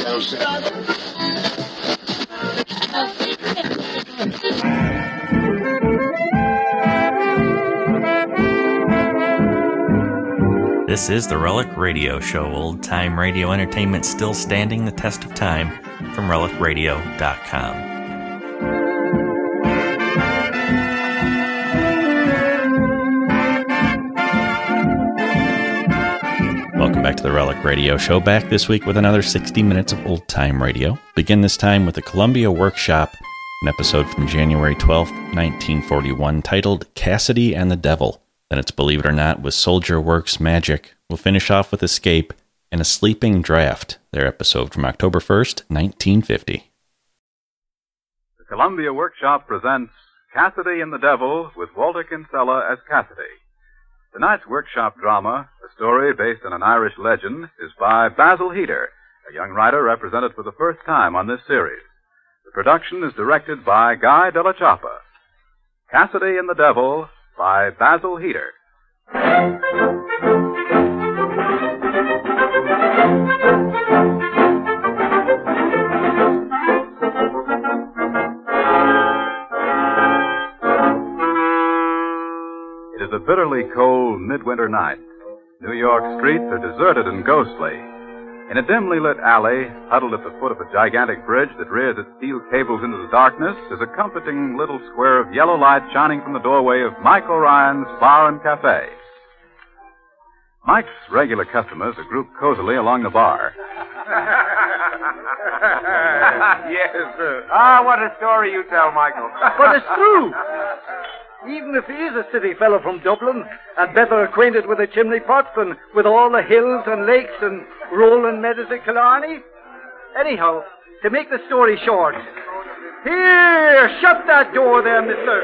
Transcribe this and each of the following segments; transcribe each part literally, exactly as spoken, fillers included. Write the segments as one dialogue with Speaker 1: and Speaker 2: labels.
Speaker 1: This is the Relic Radio Show, old-time radio entertainment still standing the test of time, from relic radio dot com. Welcome back to the Relic Radio Show, back this week with another sixty minutes of old-time radio. Begin this time with the Columbia Workshop, an episode from January twelfth, nineteen forty-one, titled Cassidy and the Devil. Then it's Believe It or Not with Soldier Works Magic. We'll finish off with Escape and A Sleeping Draft, their episode from October first, nineteen fifty.
Speaker 2: The Columbia Workshop presents Cassidy and the Devil with Walter Kinsella as Cassidy. Tonight's workshop drama, a story based on an Irish legend, is by Basil Heater, a young writer represented for the first time on this series. The production is directed by Guy Della Chapa. Cassidy and the Devil by Basil Heater. It is a bitterly cold midwinter night. New York streets are deserted and ghostly. In a dimly lit alley, huddled at the foot of a gigantic bridge that rears its steel cables into the darkness, is a comforting little square of yellow light shining from the doorway of Mike O'Ryan's Bar and Cafe. Mike's regular customers are grouped cozily along the bar.
Speaker 3: Yes, sir. Ah, what a story you tell, Michael.
Speaker 4: But it's true. Even if he is a city fellow from Dublin, and better acquainted with the chimney pot than with all the hills and lakes and rolling meadows of Killarney. Anyhow, to make the story short, here, shut that door there, mister.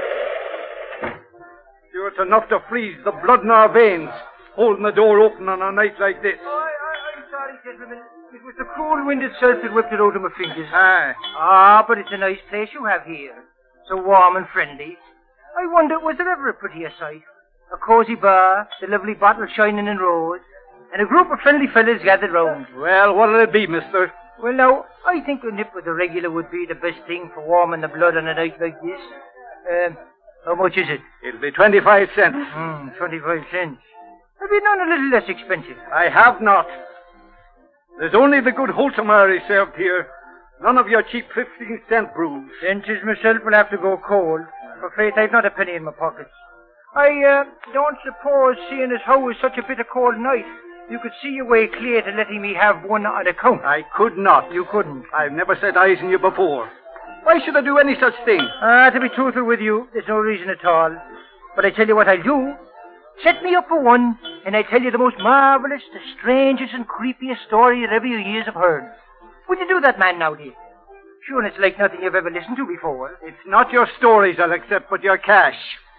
Speaker 4: Sure, it's enough to freeze the blood in our veins, holding the door open on a night like this.
Speaker 5: Oh, I, I, I'm sorry, gentlemen. It was the cool wind itself that whipped it out of my fingers.
Speaker 4: Aye.
Speaker 5: Ah, but it's a nice place you have here. So warm and friendly. I wonder, was there ever a prettier sight? A cosy bar, the lovely bottle shining in rows, and a group of friendly fellas gathered round.
Speaker 4: Well, what'll it be, mister?
Speaker 5: Well, now, I think a nip with the regular would be the best thing for warming the blood on a night like this. Um, how much is it?
Speaker 4: It'll be twenty-five cents.
Speaker 5: Hmm, twenty-five cents. Have you none a little less expensive?
Speaker 4: I have not. There's only the good wholesome Irish served here. None of your cheap fifteen-cent brews.
Speaker 5: Benches myself will have to go cold. For faith, I've not a penny in my pockets. I uh, don't suppose, seeing as how it's such a bitter cold night, you could see your way clear to letting me have one on account.
Speaker 4: I could not.
Speaker 5: You couldn't.
Speaker 4: I've never set eyes on you before. Why should I do any such thing?
Speaker 5: Ah, to be truthful with you, there's no reason at all. But I tell you what I'll do. Set me up for one, and I tell you the most marvelous, the strangest and creepiest story that ever your ears have heard. Would you do that, man, now, dear? Sure, it's like nothing you've ever listened to before.
Speaker 4: It's not your stories I'll accept, but your cash.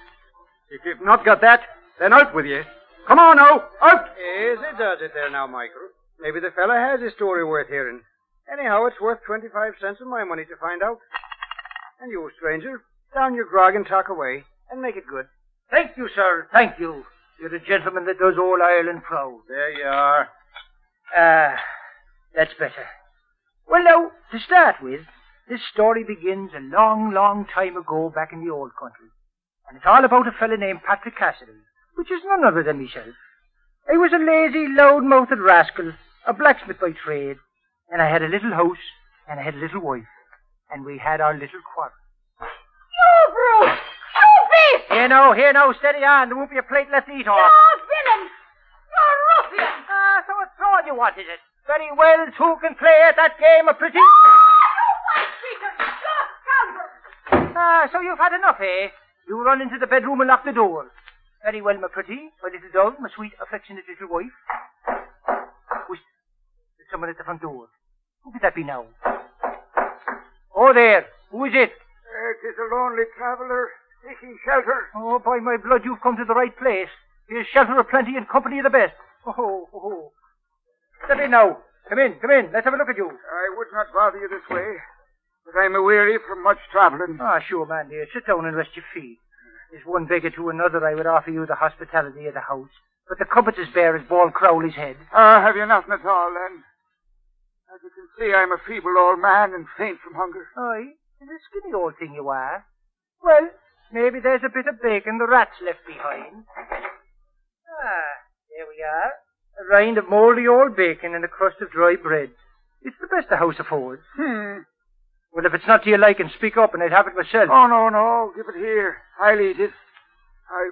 Speaker 4: If you've not got that, then out with you. Come on now, out!
Speaker 3: Yes, it does it there now, Michael. Maybe the fella has a story worth hearing. Anyhow, it's worth twenty-five cents of my money to find out. And you, stranger, down your grog and talk away, and make it good.
Speaker 5: Thank you, sir, thank you. You're a gentleman that does all Ireland proud.
Speaker 3: There you are.
Speaker 5: Ah, that's better. Well, now, to start with, this story begins a long, long time ago back in the old country. And it's all about a fella named Patrick Cassidy, which is none other than myself. I was a lazy, loud-mouthed rascal, a blacksmith by trade, and I had a little house, and I had a little wife, and we had our little quarrel.
Speaker 6: You brute! You beast!
Speaker 5: Here now, here now, steady on. There won't be a plate left to eat off.
Speaker 6: You villain! You ruffian!
Speaker 5: Ah, so it's all you want, is it? Very well, two can play at that game of pretty...
Speaker 6: Ah, you white-cheater! You scoundrel!
Speaker 5: Ah, so you've had enough, eh? You run into the bedroom and lock the door. Very well, my pretty, my little dove, my sweet, affectionate little wife. Whoosh. There's someone at the front door. Who could that be now? Oh, there. Who is it?
Speaker 3: Uh, it is a lonely traveller seeking shelter.
Speaker 5: Oh, by my blood, you've come to the right place. Here's shelter aplenty and company of the best. Oh, oh, oh. Step in now. Come in, come in. Let's have a look at you.
Speaker 3: I would not bother you this way, but I'm a-weary from much travelling.
Speaker 5: Ah, sure, man, dear. Sit down and rest your feet. There's one beggar to another I would offer you the hospitality of the house, but the cupboard's as bare as Ball Crowley's head.
Speaker 3: Ah, uh, have you nothing at all, then?
Speaker 7: As you can see, I'm a feeble old man and faint from hunger.
Speaker 5: Aye, and a skinny old thing you are. Well, maybe there's a bit of bacon the rats left behind. Ah, there we are. A rind of mouldy old bacon and a crust of dry bread. It's the best the house affords.
Speaker 7: Hmm.
Speaker 5: Well, if it's not to your liking, speak up and I'd have it myself.
Speaker 7: Oh, no, no. Give it here. I'll eat it. I...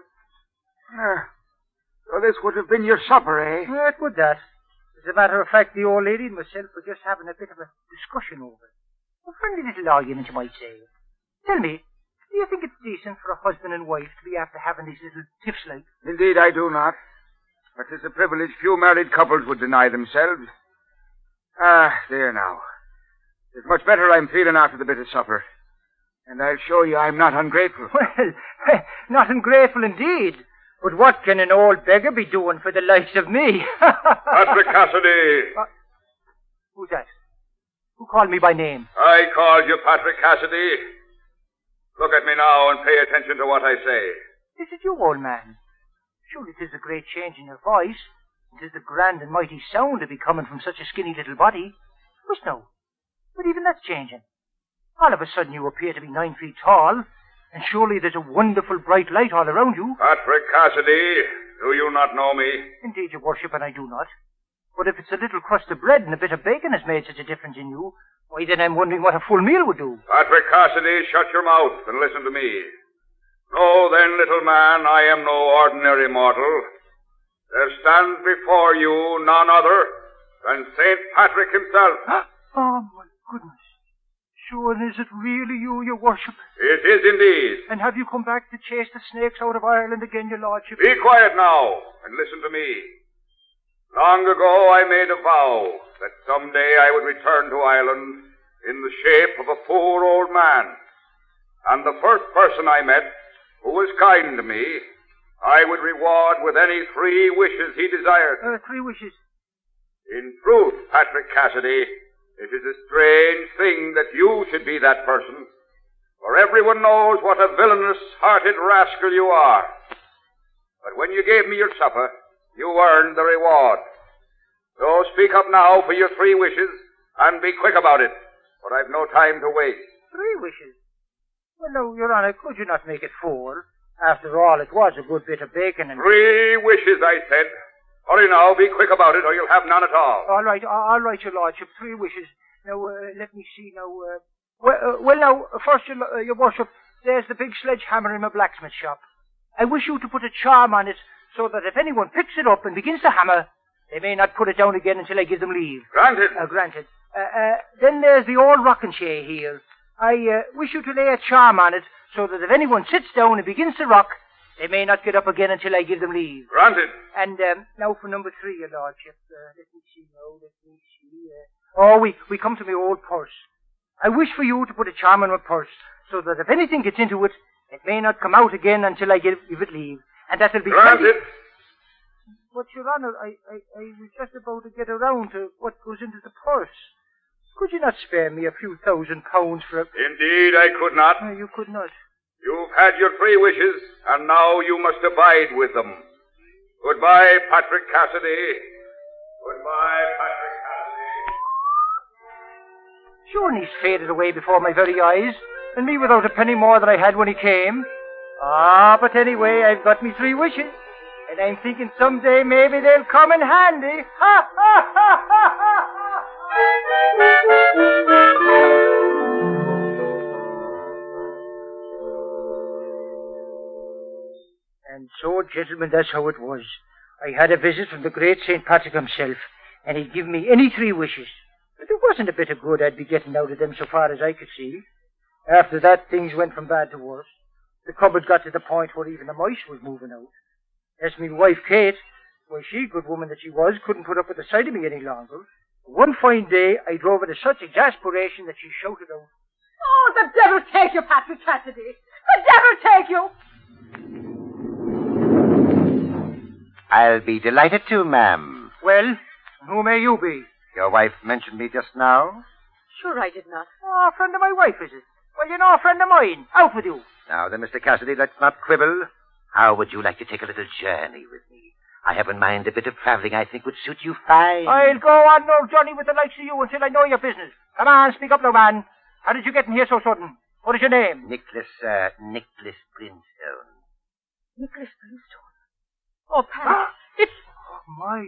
Speaker 7: Uh, so this would have been your supper, eh?
Speaker 5: Yeah, it would that. As a matter of fact, the old lady and myself were just having a bit of a discussion over it. A friendly little argument, you might say. Tell me, do you think it's decent for a husband and wife to be after having these little tiffs like?
Speaker 7: Indeed, I do not. But it's a privilege few married couples would deny themselves. Ah, there now. It's much better I'm feeling after the bit of supper. And I'll show you I'm not ungrateful.
Speaker 5: Well, not ungrateful indeed. But what can an old beggar be doing for the likes of me?
Speaker 8: Patrick Cassidy.
Speaker 5: Uh, who's that? Who called me by name?
Speaker 8: I called you Patrick Cassidy. Look at me now and pay attention to what I say.
Speaker 5: Is it you, old man? Surely 'tis a great change in your voice. It is the grand and mighty sound to be coming from such a skinny little body. Which no. But even that's changing. All of a sudden you appear to be nine feet tall, and surely there's a wonderful bright light all around you.
Speaker 8: Patrick Cassidy, do you not know me?
Speaker 5: Indeed, your worship, and I do not. But if it's a little crust of bread and a bit of bacon has made such a difference in you, why then I'm wondering what a full meal would do.
Speaker 8: Patrick Cassidy, shut your mouth and listen to me. Know then, little man, I am no ordinary mortal. There stands before you none other than Saint Patrick himself.
Speaker 5: Oh, my goodness. Sure, is it really you, your worship?
Speaker 8: It is indeed.
Speaker 5: And have you come back to chase the snakes out of Ireland again, your lordship?
Speaker 8: Be quiet now and listen to me. Long ago I made a vow that someday I would return to Ireland in the shape of a poor old man. And the first person I met who was kind to me, I would reward with any three wishes he desired.
Speaker 5: Uh, three wishes?
Speaker 8: In truth, Patrick Cassidy, it is a strange thing that you should be that person, for everyone knows what a villainous-hearted rascal you are. But when you gave me your supper, you earned the reward. So speak up now for your three wishes, and be quick about it, for I've no time to waste.
Speaker 5: Three wishes? Well, no, Your Honor, could you not make it four? After all, it was a good bit of bacon and...
Speaker 8: Three wishes, I said. Hurry now, be quick about it, or you'll have none at all.
Speaker 5: All right, all right, your lordship, three wishes. Now, uh, let me see now. Uh, well, uh, well, now, first, your, uh, your worship, there's the big sledgehammer in my blacksmith shop. I wish you to put a charm on it so that if anyone picks it up and begins to hammer, they may not put it down again until I give them leave.
Speaker 8: Granted.
Speaker 5: Uh, granted. Uh, uh, then there's the old rocking chair here. I uh, wish you to lay a charm on it so that if anyone sits down and begins to rock, they may not get up again until I give them leave.
Speaker 8: Granted.
Speaker 5: And um, now for number three, your lordship. Uh, let me see now, let me see. Uh... Oh, we, we come to my old purse. I wish for you to put a charm in my purse so that if anything gets into it, it may not come out again until I give, give it leave. And that will be...
Speaker 8: Granted.
Speaker 5: plenty... But, Your Honor, I, I, I was just about to get around to what goes into the purse. Could you not spare me a few thousand pounds for a...
Speaker 8: Indeed, I could not.
Speaker 5: No, you could not.
Speaker 8: You've had your three wishes, and now you must abide with them. Goodbye, Patrick Cassidy. Goodbye, Patrick Cassidy.
Speaker 5: Sure, and he's faded away before my very eyes, and me without a penny more than I had when he came. Ah, but anyway, I've got me three wishes, and I'm thinking someday maybe they'll come in handy. Ha, ha, ha, ha, ha! And so, gentlemen, that's how it was. I had a visit from the great Saint Patrick himself, and he'd give me any three wishes. But there wasn't a bit of good I'd be getting out of them so far as I could see. After that, things went from bad to worse. The cupboard got to the point where even the mice was moving out. As me wife, Kate, why, she, good woman that she was, couldn't put up with the sight of me any longer. One fine day, I drove her to such exasperation that she shouted out,
Speaker 6: "Oh, the devil take you, Patrick Cassidy! The devil take you!"
Speaker 9: I'll be delighted to, ma'am.
Speaker 5: "Well, who may you be?"
Speaker 9: Your wife mentioned me just now.
Speaker 6: Sure I did not.
Speaker 5: "Oh, a friend of my wife, is it? Well, you're no friend of mine. Out with you."
Speaker 9: Now then, Mister Cassidy, let's not quibble. How would you like to take a little journey with me? I have in mind a bit of travelling I think would suit you fine.
Speaker 5: I'll go on, old Johnny, with the likes of you until I know your business. Come on, speak up now, man. How did you get in here so sudden? What is your name?
Speaker 9: Nicholas, uh, Nicholas Brimstone.
Speaker 6: Nicholas Brimstone. Oh, Pat, it's...
Speaker 5: Oh, my.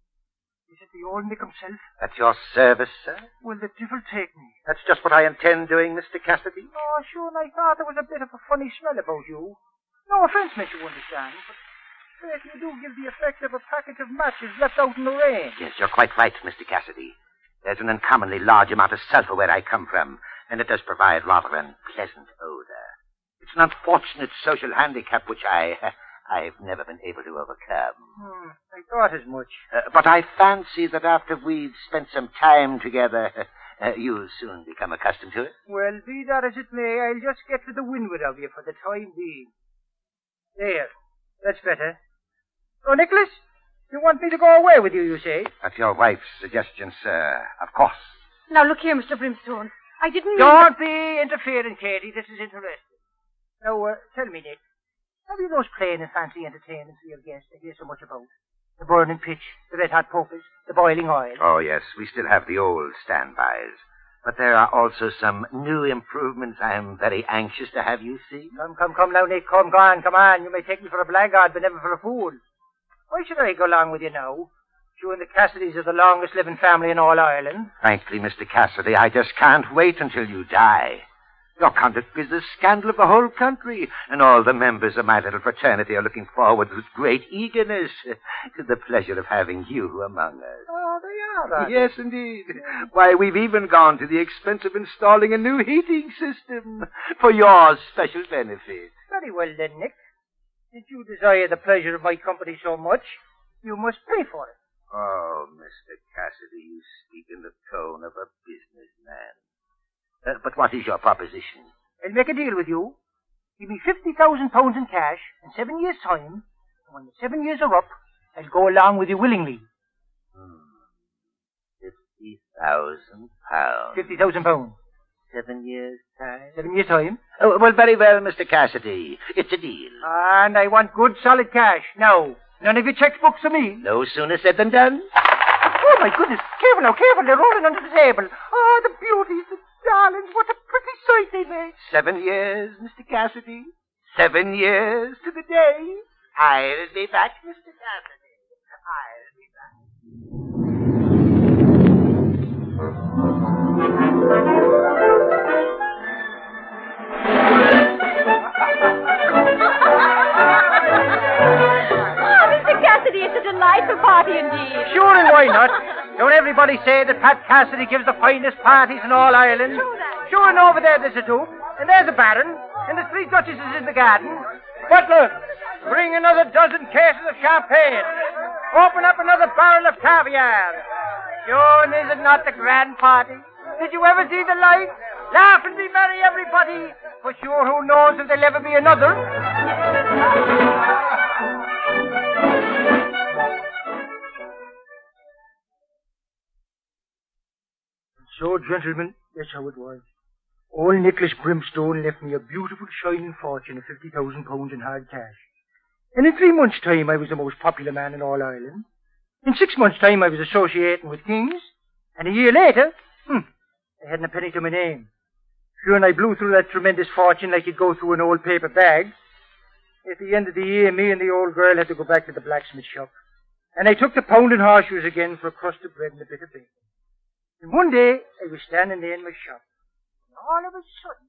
Speaker 5: Is it the old Nick himself?
Speaker 9: At your service, sir?
Speaker 5: Will the devil take me?
Speaker 9: That's just what I intend doing, Mister Cassidy.
Speaker 5: Oh, sure, and I thought there was a bit of a funny smell about you. No offence, miss, you understand, but certainly you do give the effect of a packet of matches left out in the rain.
Speaker 9: Yes, you're quite right, Mister Cassidy. There's an uncommonly large amount of sulphur where I come from, and it does provide rather an unpleasant odor. It's an unfortunate social handicap which I, I've never been able to overcome.
Speaker 5: Hmm, I thought as much.
Speaker 9: Uh, but I fancy that after we've spent some time together, uh, you'll soon become accustomed to it.
Speaker 5: Well, be that as it may, I'll just get to the windward of you for the time being. There. That's better. Oh, Nicholas, you want me to go away with you, you say?
Speaker 9: At your wife's suggestion, sir. Of course.
Speaker 6: Now, look here, Mister Brimstone. I didn't mean...
Speaker 5: Don't be interfering, Katie. This is interesting. Now, uh, tell me, Nick, have you those plain and fancy entertainments for your guests I hear so much about? The burning pitch, the red-hot pokers, the boiling oil.
Speaker 9: Oh, yes, we still have the old standbys. But there are also some new improvements I am very anxious to have you see.
Speaker 5: Come, come, come now, Nick. Come, go on, come on. You may take me for a blackguard, but never for a fool. Why should I go along with you now? You and the Cassidys are the longest living family in all Ireland.
Speaker 9: Frankly, Mister Cassidy, I just can't wait until you die. Your conduct is the scandal of the whole country, and all the members of my little fraternity are looking forward with great eagerness to the pleasure of having you among us.
Speaker 5: Oh, they are, are
Speaker 9: Yes,
Speaker 5: they?
Speaker 9: indeed. Why, we've even gone to the expense of installing a new heating system for your special benefit.
Speaker 5: Very well, then, Nick. Since you desire the pleasure of my company so much, you must pay for it.
Speaker 9: Oh, Mister Cassidy, you speak in the tone of a businessman. Uh, but what is your proposition?
Speaker 5: I'll make a deal with you. Give me fifty thousand pounds in cash in seven years' time, and when the seven years are up, I'll go along with you willingly.
Speaker 9: Hmm. Fifty thousand pounds.
Speaker 5: Fifty thousand pounds.
Speaker 9: Seven years' time?
Speaker 5: Seven years' time.
Speaker 9: Oh, well, very well, Mister Cassidy. It's a deal.
Speaker 5: And I want good, solid cash. Now, none of your checkbooks for me.
Speaker 9: No sooner said than done.
Speaker 5: Oh, my goodness. Careful now, careful. They're rolling under the table. Oh, the beauties, the darlings. What a pretty sight they make.
Speaker 9: Seven years, Mister Cassidy. Seven years to the day. I'll be back, Mister Cassidy. I'll be back.
Speaker 6: It's a delightful party indeed.
Speaker 5: Sure, and why not? Don't everybody say that Pat Cassidy gives the finest parties in all Ireland?
Speaker 6: True that.
Speaker 5: Sure, and over there there's a duke, and there's a baron, and the three duchesses in the garden. Butler, bring another dozen cases of champagne. Open up another barrel of caviar. Sure, and is it not the grand party? Did you ever see the like? Laugh and be merry, everybody. For sure, who knows if there'll ever be another? So, gentlemen, that's how it was. Old Nicholas Brimstone left me a beautiful, shining fortune of fifty thousand pounds in hard cash. And in three months' time, I was the most popular man in all Ireland. In six months' time, I was associating with kings. And a year later, hmm, I hadn't a penny to my name. Sure, and I blew through that tremendous fortune like you'd go through an old paper bag. At the end of the year, me and the old girl had to go back to the blacksmith shop. And I took the pounding horseshoes again for a crust of bread and a bit of bacon. And one day, I was standing there in my shop. And all of a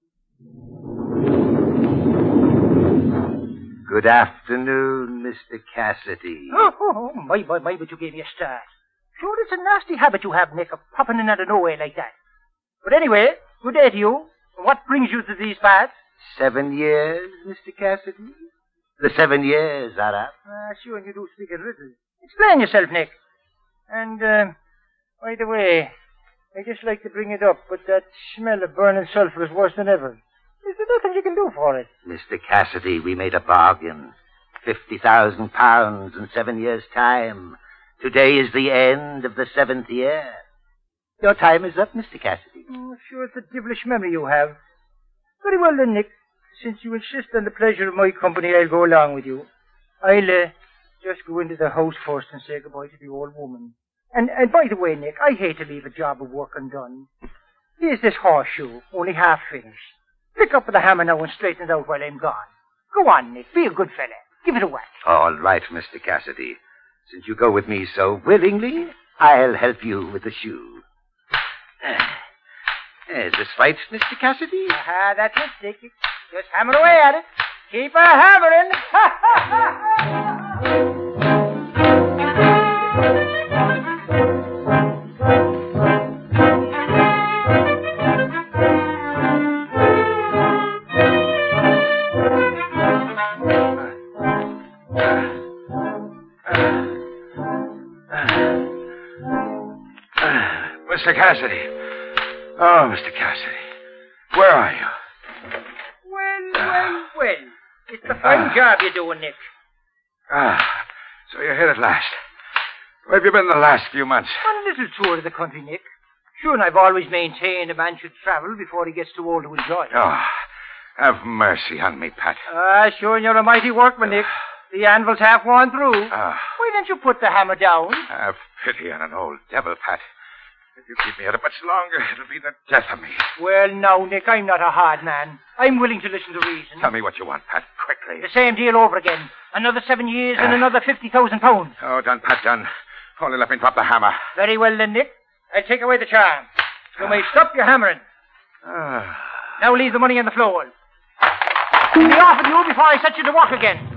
Speaker 5: sudden...
Speaker 9: Good afternoon, Mister Cassidy.
Speaker 5: Oh, oh, oh, my, my, my, but you gave me a start. Sure, it's a nasty habit you have, Nick, of popping in out of nowhere like that. But anyway, good day to you. What brings you to these parts?
Speaker 9: Seven years, Mister Cassidy? The seven years are up.
Speaker 5: Ah, sure, and you do speak in riddles. Explain yourself, Nick. And, uh, by the way... I just like to bring it up, but that smell of burning sulphur is worse than ever. Is there nothing you can do for it?
Speaker 9: Mister Cassidy, we made a bargain. Fifty thousand pounds in seven years' time. Today is the end of the seventh year. Your time is up, Mister Cassidy.
Speaker 5: Oh, sure, it's a devilish memory you have. Very well then, Nick. Since you insist on the pleasure of my company, I'll go along with you. I'll, uh, just go into the house first and say goodbye to the old woman. And, and by the way, Nick, I hate to leave a job of work undone. Here's this horseshoe, only half finished. Pick up with the hammer now and straighten it out while I'm gone. Go on, Nick. Be a good fella. Give it a whack.
Speaker 9: All right, Mister Cassidy. Since you go with me so willingly, I'll help you with the shoe. Is this right, Mister Cassidy?
Speaker 5: Aha, that's it, Nick. Just hammer away at it. Keep a hammering.
Speaker 7: Mister Cassidy. Oh, Mister Cassidy. Where are you?
Speaker 5: Well, well, well. It's the fine uh, job you're doing, Nick.
Speaker 7: Ah, so you're here at last. Where have you been the last few months?
Speaker 5: On a little tour of the country, Nick. Sure, and I've always maintained a man should travel before he gets too old to enjoy it.
Speaker 7: Oh, have mercy on me, Pat.
Speaker 5: Ah, sure, and you're a mighty workman, Nick. The anvil's half worn through.
Speaker 7: Uh,
Speaker 5: Why don't you put the hammer down?
Speaker 7: Have pity on an old devil, Pat. If you keep me at it much longer, it'll be the death of me.
Speaker 5: Well, no, Nick, I'm not a hard man. I'm willing to listen to reason.
Speaker 7: Tell me what you want, Pat, quickly.
Speaker 5: The same deal over again. Another seven years uh, and another fifty thousand pounds.
Speaker 7: Oh, done, Pat, done. Only let me drop the hammer.
Speaker 5: Very well, then, Nick. I'll take away the charm. You may stop your hammering.
Speaker 7: Uh,
Speaker 5: now leave the money on the floor. Be off with you before I set you to work again.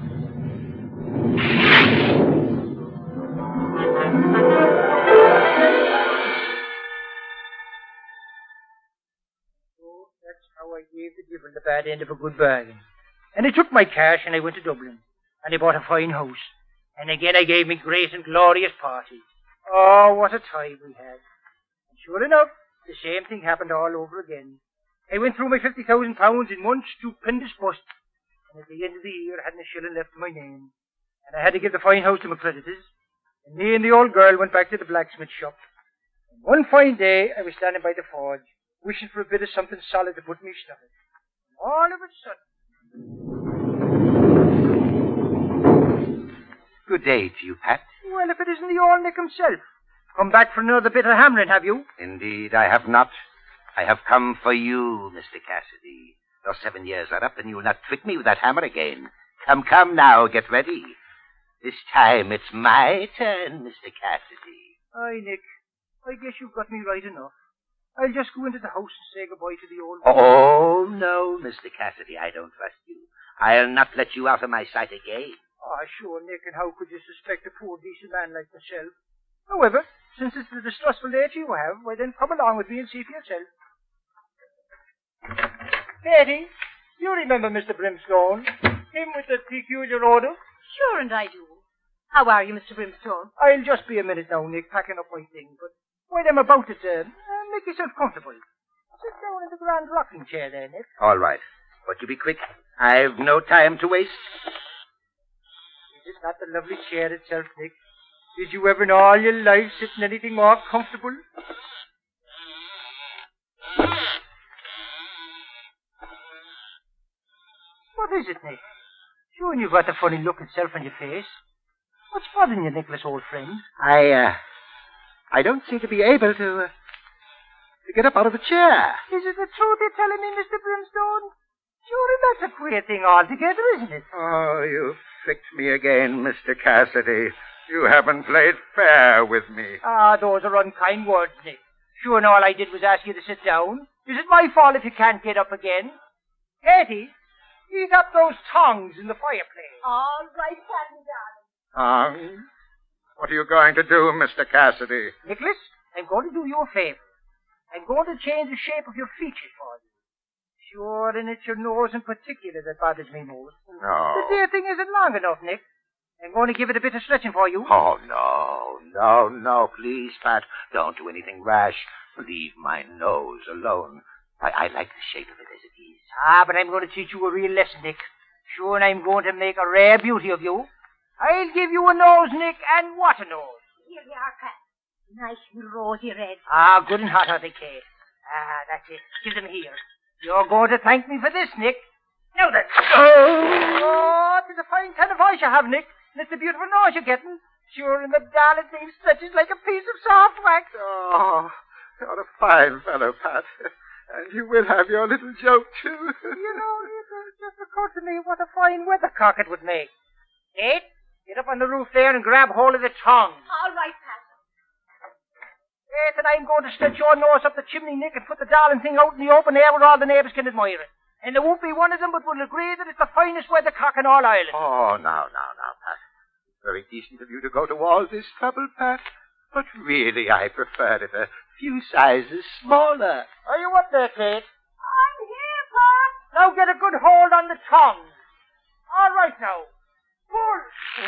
Speaker 5: I gave the devil the bad end of a good bargain. And I took my cash and I went to Dublin. And I bought a fine house. And again I gave me great and glorious party. Oh, what a time we had. And sure enough, the same thing happened all over again. I went through my fifty thousand pounds in one stupendous bust. And at the end of the year I hadn't a shilling left in my name. And I had to give the fine house to my creditors. And me and the old girl went back to the blacksmith shop. And one fine day I was standing by the forge, wishing for a bit of something solid to put in my stomach. All of a sudden...
Speaker 9: Good day to you, Pat.
Speaker 5: Well, if it isn't the old Nick himself. Come back for another bit of hammering, have you?
Speaker 9: Indeed, I have not. I have come for you, Mister Cassidy. Your seven years are up, and you'll not trick me with that hammer again. Come, come now, get ready. This time it's my turn, Mister Cassidy.
Speaker 5: Aye, Nick. I guess you've got me right enough. I'll just go into the house and say goodbye to the old...
Speaker 9: Oh, no, Mister Cassidy, I don't trust you. I'll not let you out of my sight again.
Speaker 5: Ah, oh, sure, Nick, and how could you suspect a poor, decent man like myself? However, since it's the distrustful nature you have, why then come along with me and see for yourself. Betty, you remember Mister Brimstone? Him with the peculiar odor?
Speaker 6: Sure, and I do. How are you, Mister Brimstone?
Speaker 5: I'll just be a minute now, Nick, packing up my things, but... While I'm about it, uh, make yourself comfortable. Sit down in the grand rocking chair there, Nick.
Speaker 9: All right. But you be quick. I've no time to waste.
Speaker 5: Is it not the lovely chair itself, Nick? Did you ever in all your life sit in anything more comfortable? What is it, Nick? Sure, you've got the funny look itself on your face. What's bothering you, Nicholas, old friend?
Speaker 9: I, uh... I don't seem to be able to, uh, to get up out of the chair.
Speaker 5: Is it the truth you're telling me, Mister Brimstone? Sure, that's a queer thing altogether, isn't it?
Speaker 7: Oh, you tricked me again, Mister Cassidy. You haven't played fair with me.
Speaker 5: Ah, those are unkind words, Nick. Sure, and all I did was ask you to sit down. Is it my fault if you can't get up again? Katie, heat up those tongs in the fireplace.
Speaker 6: All right, Sandy, darling.
Speaker 7: Tongs? What are you going to do, Mister Cassidy?
Speaker 5: Nicholas, I'm going to do you a favor. I'm going to change the shape of your features for you. Sure, and it's your nose in particular that bothers me most.
Speaker 7: No.
Speaker 5: The dear thing isn't long enough, Nick. I'm going to give it a bit of stretching for you.
Speaker 9: Oh, no, no, no, please, Pat. Don't do anything rash. Leave my nose alone. I, I like the shape of it as it is.
Speaker 5: Ah, but I'm going to teach you a real lesson, Nick. Sure, and I'm going to make a rare beauty of you. I'll give you a nose, Nick, and what a nose.
Speaker 6: Here you are, Pat. Nice and rosy red.
Speaker 5: Ah, good and hot are they, Kate. Ah, that's it. Give them here. You're going to thank me for this, Nick. Now then. Oh, it's a fine kind of voice you have, Nick. And it's a beautiful nose you're getting. Sure, and the darling thing stretches like a piece of soft wax.
Speaker 10: Oh, you're a fine fellow, Pat. And you will have your little joke, too.
Speaker 5: You know, it just occurred to me what a fine weathercock it would make. Kate, get up on the roof there and grab hold of the tongue.
Speaker 6: All right, Pat.
Speaker 5: Kate, and I'm going to stretch your nose up the chimney, Nick, and put the darling thing out in the open air where all the neighbours can admire it. And there won't be one of them but will agree that it's the finest weathercock in all Ireland.
Speaker 10: Oh, now, now, now, Pat. It's very decent of you to go to all this trouble, Pat. But really, I prefer it a few sizes smaller.
Speaker 5: Are you up there, Kate?
Speaker 6: I'm here, Pat.
Speaker 5: Now get a good hold on the tongue. All right, now. Pull.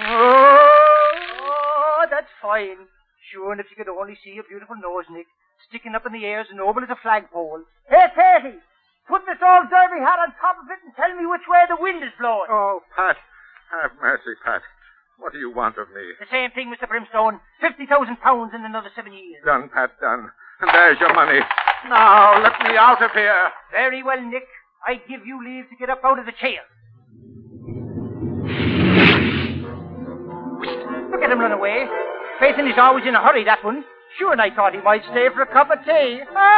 Speaker 5: Oh, that's fine. Sure, and if you could only see your beautiful nose, Nick, sticking up in the air as noble as a flagpole. Hey, Katie, put this old derby hat on top of it and tell me which way the wind is blowing.
Speaker 10: Oh, Pat, have mercy, Pat. What do you want of me?
Speaker 5: The same thing, Mister Brimstone. Fifty thousand pounds in another seven years.
Speaker 10: Done, Pat, done. And there's your money. Now, let me out of here.
Speaker 5: Very well, Nick. I give you leave to get up out of the chair. Look at him run away. Payson is always in a hurry, that one. Sure, and I thought he might stay for a cup of tea.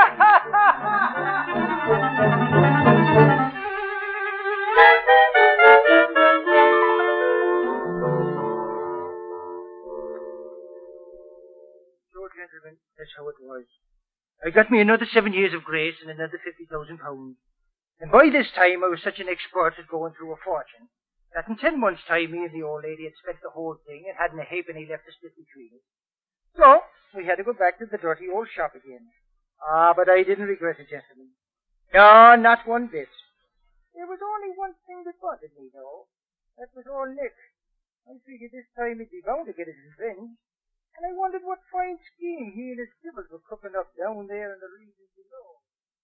Speaker 5: So, gentlemen, that's how it was. I got me another seven years of grace and another fifty thousand pounds. And by this time, I was such an expert at going through a fortune that in ten months' time, me and the old lady had spent the whole thing and hadn't a halfpenny left to split between us. So, we had to go back to the dirty old shop again. Ah, but I didn't regret it, gentlemen. No, not one bit. There was only one thing that bothered me, though. That was old Nick. I figured this time he'd be bound to get his revenge. And I wondered what fine scheme he and his siblings were cooking up down there in the regions below.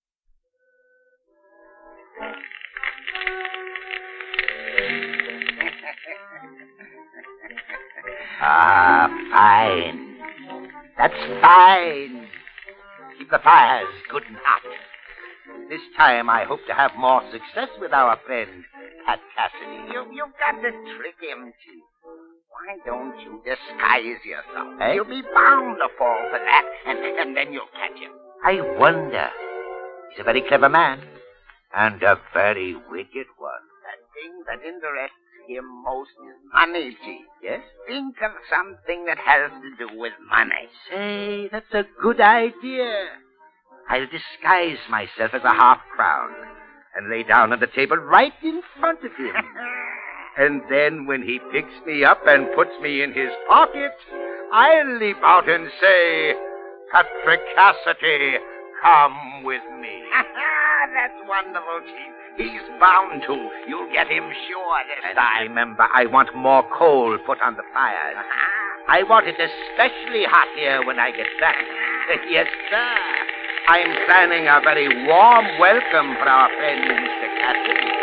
Speaker 9: Ah, fine. That's fine. Keep the fires good and hot. This time I hope to have more success with our friend, Pat Cassidy.
Speaker 7: You, you've got to trick him, Chief. Why don't you disguise yourself?
Speaker 9: Eh?
Speaker 7: You'll be bound to fall for that, and, and then you'll catch him.
Speaker 9: I wonder. He's a very clever man, and a very wicked one.
Speaker 7: The thing that interests him most is money, Chief.
Speaker 9: Yes?
Speaker 7: Think of something that has to do with money.
Speaker 9: Say, that's a good idea. I'll disguise myself as a half-crown and lay down on the table right in front of him. And then when he picks me up and puts me in his pocket, I'll leap out and say, Patrick Cassidy, come with me.
Speaker 7: That's wonderful, Chief. He's bound to. You'll get him sure this
Speaker 9: And
Speaker 7: time.
Speaker 9: remember, I want more coal put on the fires. I want it especially hot here when I get back. Yes, sir. I'm planning a very warm welcome for our friend, Mister Cassidy.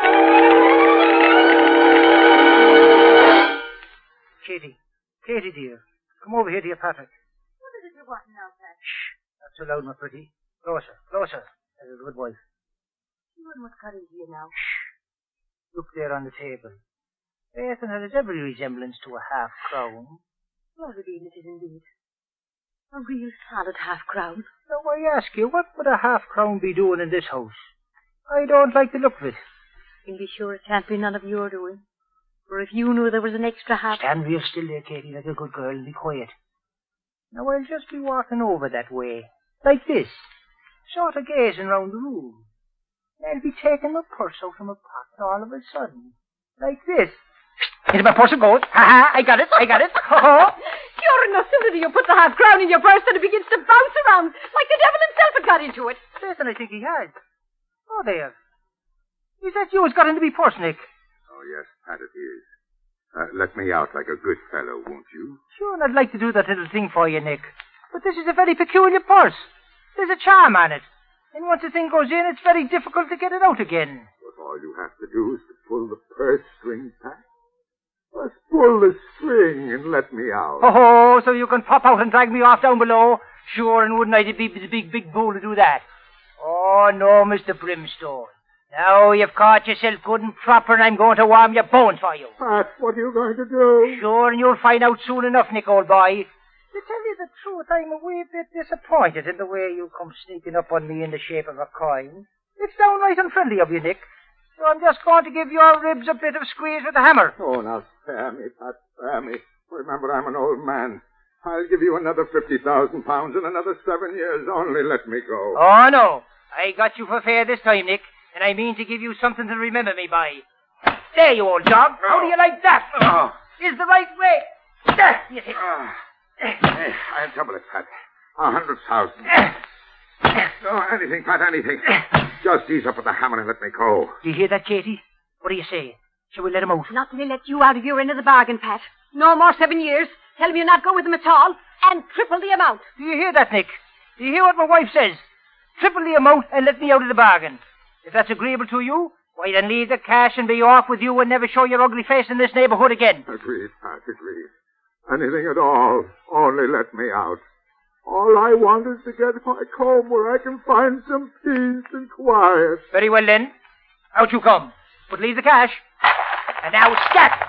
Speaker 5: Katie, Katie, dear, come over here to your Patrick.
Speaker 6: What is it you want now, Pat?
Speaker 5: Shh, not so loud, my pretty. Closer, closer. That's a good wife.
Speaker 6: You wouldn't want to cut into you now.
Speaker 5: Shh. Look there on the table. Ethan has every resemblance to a half-crown.
Speaker 6: Well, Ravine, it is indeed. A real solid half-crown.
Speaker 5: Now, I ask you, what would a half-crown be doing in this house? I don't like the look of it.
Speaker 6: You can be sure it can't be none of your doing. For if you knew there was an extra half...
Speaker 5: Stand real still there, Katie, like a good girl, and be quiet. Now, I'll just be walking over that way, like this, sort of gazing round the room. I'll be taking my purse out of my pocket all of a sudden, like this. Into my purse it goes. Ha ha, I got it, I got it. Ho-ho.
Speaker 6: Sure enough, sooner you put the half-crown in your purse than it begins to bounce around, like the devil himself had got into it.
Speaker 5: Yes, and I think he has. Oh, there. Is that you who's got into me purse, Nick?
Speaker 10: Oh, yes, Pat, it is. Uh, let me out like a good fellow, won't you?
Speaker 5: Sure, and I'd like to do that little thing for you, Nick. But this is a very peculiar purse. There's a charm on it. And once the thing goes in, it's very difficult to get it out again.
Speaker 10: But all you have to do is to pull the purse string, Pat. Just pull the string and let me out.
Speaker 5: Oh, so you can pop out and drag me off down below? Sure, and wouldn't I be the big, big fool to do that? Oh, no, Mister Brimstone. Now you've caught yourself good and proper, and I'm going to warm your bones for you.
Speaker 11: Pat, what are you going to do?
Speaker 5: Sure, and you'll find out soon enough, Nick, old boy. To tell you the truth, I'm a wee bit disappointed in the way you come sneaking up on me in the shape of a coin. It's downright unfriendly of you, Nick. So I'm just going to give your ribs a bit of squeeze with a hammer.
Speaker 11: Oh, now spare me, Pat, spare me. Remember, I'm an old man. I'll give you another fifty thousand pounds in another seven years. Only let me go.
Speaker 5: Oh, no. I got you for fair this time, Nick, and I mean to give you something to remember me by. There, you old dog. How do you like that?
Speaker 7: Oh.
Speaker 5: Is the right way. There, you see.
Speaker 11: Ah. Hey, I'll double it, Pat. A hundred thousand. No, anything, Pat, anything. Just ease up with the hammer and let me go.
Speaker 5: Do you hear that, Katie? What do you say? Shall we let him out?
Speaker 6: Not till he let you out of your end of the bargain, Pat. No more seven years. Tell him you'll not go with him at all, and triple the amount.
Speaker 5: Do you hear that, Nick? Do you hear what my wife says? Triple the amount and let me out of the bargain. If that's agreeable to you, why then leave the cash and be off with you and never show your ugly face in this neighborhood again.
Speaker 11: Agreed, Pat, agreed. Anything at all. Only let me out. All I want is to get my home where I can find some peace and quiet.
Speaker 5: Very well, then. Out you come. But leave the cash. And now scat!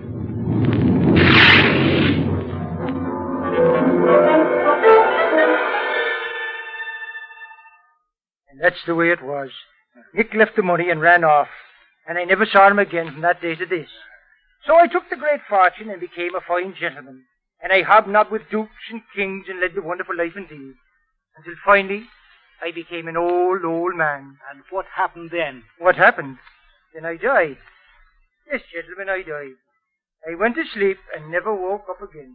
Speaker 5: And that's the way it was. Nick left the money and ran off, and I never saw him again from that day to this. So I took the great fortune and became a fine gentleman, and I hobnobbed with dukes and kings and led the wonderful life indeed, until finally I became an old, old man.
Speaker 4: And what happened then?
Speaker 5: What happened? Then I died. Yes, gentlemen, I died. I went to sleep and never woke up again.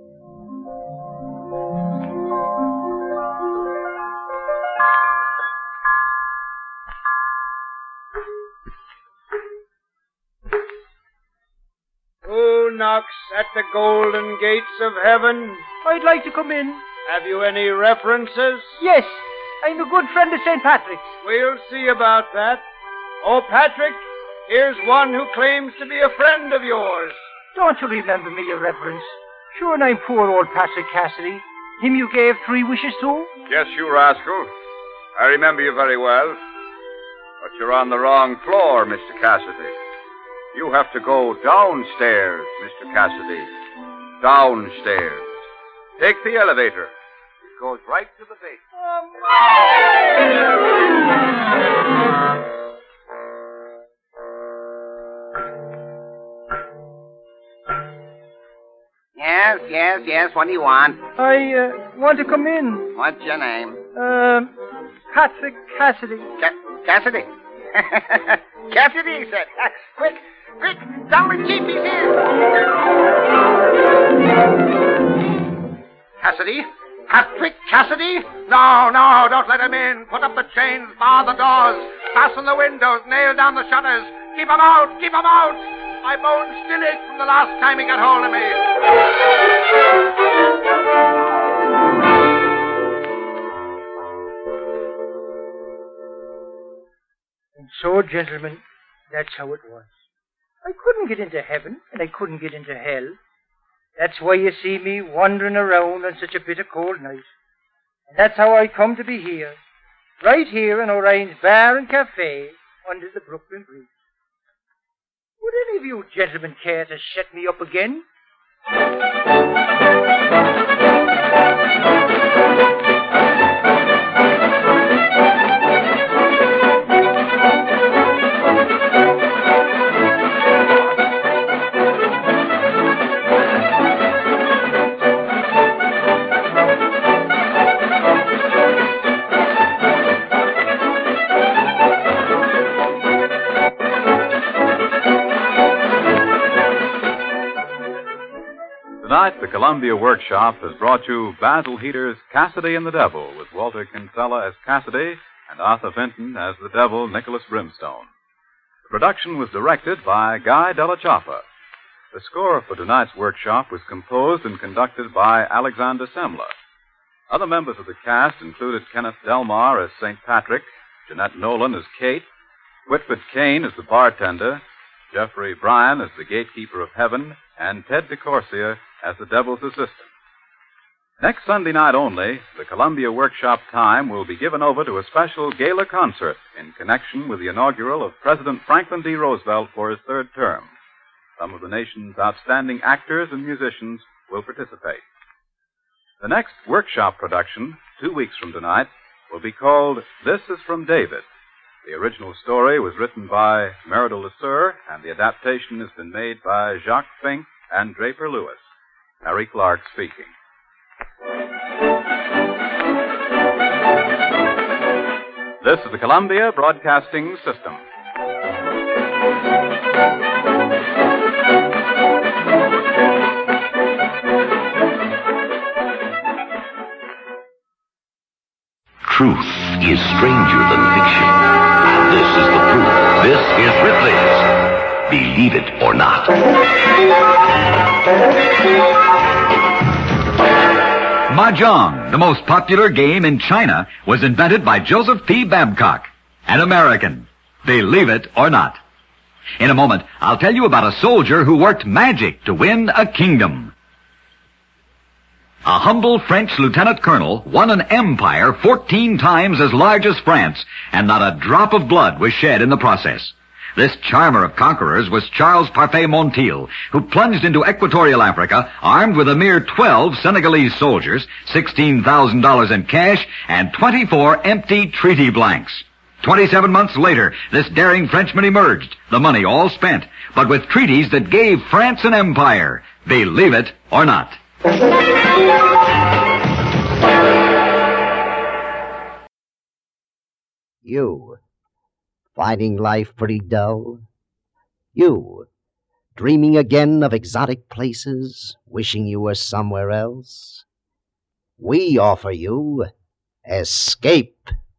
Speaker 3: Who knocks at the golden gates of heaven?
Speaker 5: I'd like to come in.
Speaker 3: Have you any references?
Speaker 5: Yes, I'm a good friend of Saint Patrick's.
Speaker 3: We'll see about that. Oh, Patrick, here's one who claims to be a friend of yours.
Speaker 5: Don't you remember me, your reverence? Sure, and I'm poor old Patrick Cassidy. Him you gave three wishes to?
Speaker 8: Yes, you rascal. I remember you very well. But you're on the wrong floor, Mister Cassidy. You have to go downstairs, Mister Cassidy. Downstairs. Take the elevator. It goes right to the basement.
Speaker 9: Yes, yes, yes. What do you want?
Speaker 5: I uh, want to come in.
Speaker 9: What's your name?
Speaker 5: Uh, Patrick Cassidy.
Speaker 9: Ca- Cassidy. Cassidy, he said. Quick, quick, down with Chief, he's here. Cassidy? Patrick Cassidy? No, no, don't let him in. Put up the chains, bar the doors, fasten the windows, nail down the shutters. Keep him out, keep him out. My bones still ache from the last time he got hold of me.
Speaker 5: And so, gentlemen, that's how it was. I couldn't get into heaven, and I couldn't get into hell. That's why you see me wandering around on such a bitter cold night. And that's how I come to be here, right here in Orion's Bar and Cafe under the Brooklyn Bridge. Would any of you gentlemen care to set me up again?
Speaker 2: Tonight, the Columbia Workshop has brought you Basil Heater's Cassidy and the Devil, with Walter Kinsella as Cassidy and Arthur Fenton as the Devil, Nicholas Brimstone. The production was directed by Guy Della Chapa. The score for tonight's workshop was composed and conducted by Alexander Semler. Other members of the cast included Kenneth Delmar as Saint Patrick, Jeanette Nolan as Kate, Whitford Kane as the bartender, Jeffrey Bryan as the gatekeeper of heaven, and Ted DeCorsia as the Devil's assistant. Next Sunday night only, the Columbia Workshop time will be given over to a special gala concert in connection with the inaugural of President Franklin D. Roosevelt for his third term. Some of the nation's outstanding actors and musicians will participate. The next workshop production, two weeks from tonight, will be called This Is From David. The original story was written by Meridel Lasser, and the adaptation has been made by Jacques Fink and Draper Lewis. Harry Clark speaking. This is the Columbia Broadcasting System.
Speaker 12: Truth is stranger than fiction. And this is the proof. This is Ripley's Believe It or Not.
Speaker 13: Mahjong, the most popular game in China, was invented by Joseph P. Babcock, an American. Believe it or not. In a moment, I'll tell you about a soldier who worked magic to win a kingdom. A humble French lieutenant colonel won an empire fourteen times as large as France, and not a drop of blood was shed in the process. This charmer of conquerors was Charles Parfait Montiel, who plunged into equatorial Africa armed with a mere twelve Senegalese soldiers, sixteen thousand dollars in cash, and twenty-four empty treaty blanks. Twenty-seven months later, this daring Frenchman emerged, the money all spent, but with treaties that gave France an empire. Believe it or not.
Speaker 14: You, finding life pretty dull? You, dreaming again of exotic places, wishing you were somewhere else? We offer you Escape.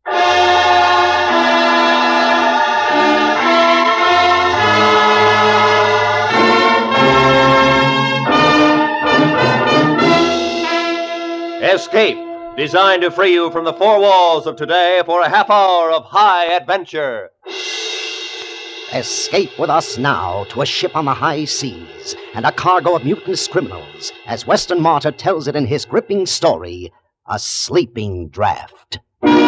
Speaker 15: Escape, designed to free you from the four walls of today for a half hour of high adventure.
Speaker 14: Escape with us now to a ship on the high seas and a cargo of mutinous criminals, as Weston Martyr tells it in his gripping story, A Sleeping Draft.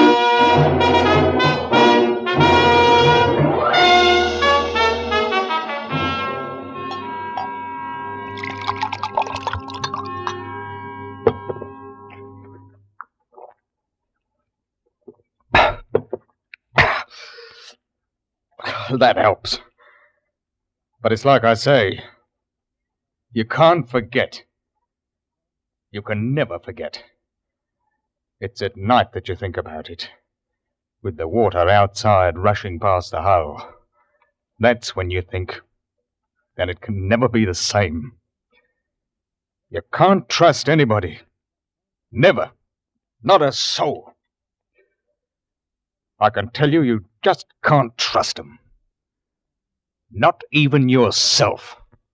Speaker 16: That helps. But it's like I say, you can't forget. You can never forget. It's at night that you think about it, with the water outside rushing past the hull. That's when you think, then it can never be the same. You can't trust anybody. Never. Not a soul. I can tell you, you just can't trust them. Not even yourself.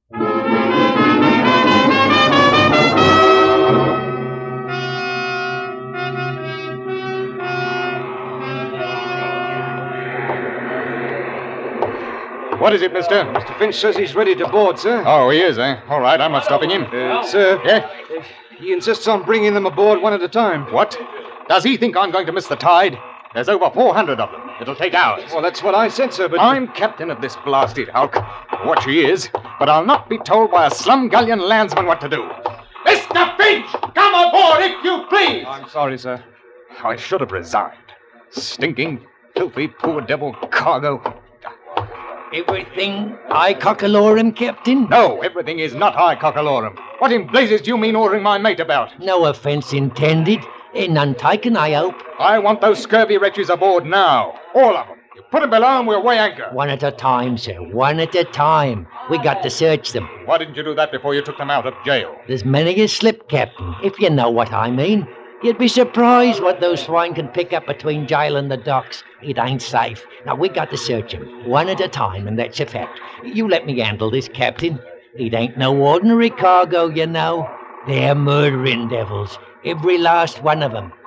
Speaker 16: What is it, mister?
Speaker 17: Mister Finch says he's ready to board, sir.
Speaker 16: Oh, he is, eh? All right, I'm not stopping him.
Speaker 17: Uh, sir?
Speaker 16: Yeah?
Speaker 17: Uh, he insists on bringing them aboard one at a time.
Speaker 16: What? Does he think I'm going to miss the tide? There's over four hundred of them. It'll take hours.
Speaker 17: Well, that's what I said, sir, but...
Speaker 16: I'm captain of this blasted hulk. What she is, but I'll not be told by a slum-gullion landsman what to do.
Speaker 18: Mister Finch, come aboard if you please.
Speaker 17: I'm sorry, sir.
Speaker 16: I should have resigned. Stinking, filthy, poor devil cargo.
Speaker 19: Everything I cockalorum, Captain?
Speaker 16: No, everything is not I cockalorum. What in blazes do you mean ordering my mate about?
Speaker 19: No offense intended. Eh, none taken, I hope.
Speaker 16: I want those scurvy wretches aboard now. All of them. You put them below and we'll weigh anchor.
Speaker 19: One at a time, sir. One at a time. We got to search them.
Speaker 16: Why didn't you do that before you took them out of jail?
Speaker 19: There's many a slip, Captain, if you know what I mean. You'd be surprised what those swine can pick up between jail and the docks. It ain't safe. Now, we got to search them, one at a time, and that's a fact. You let me handle this, Captain. It ain't no ordinary cargo, you know. They're murdering devils. Every last one of them.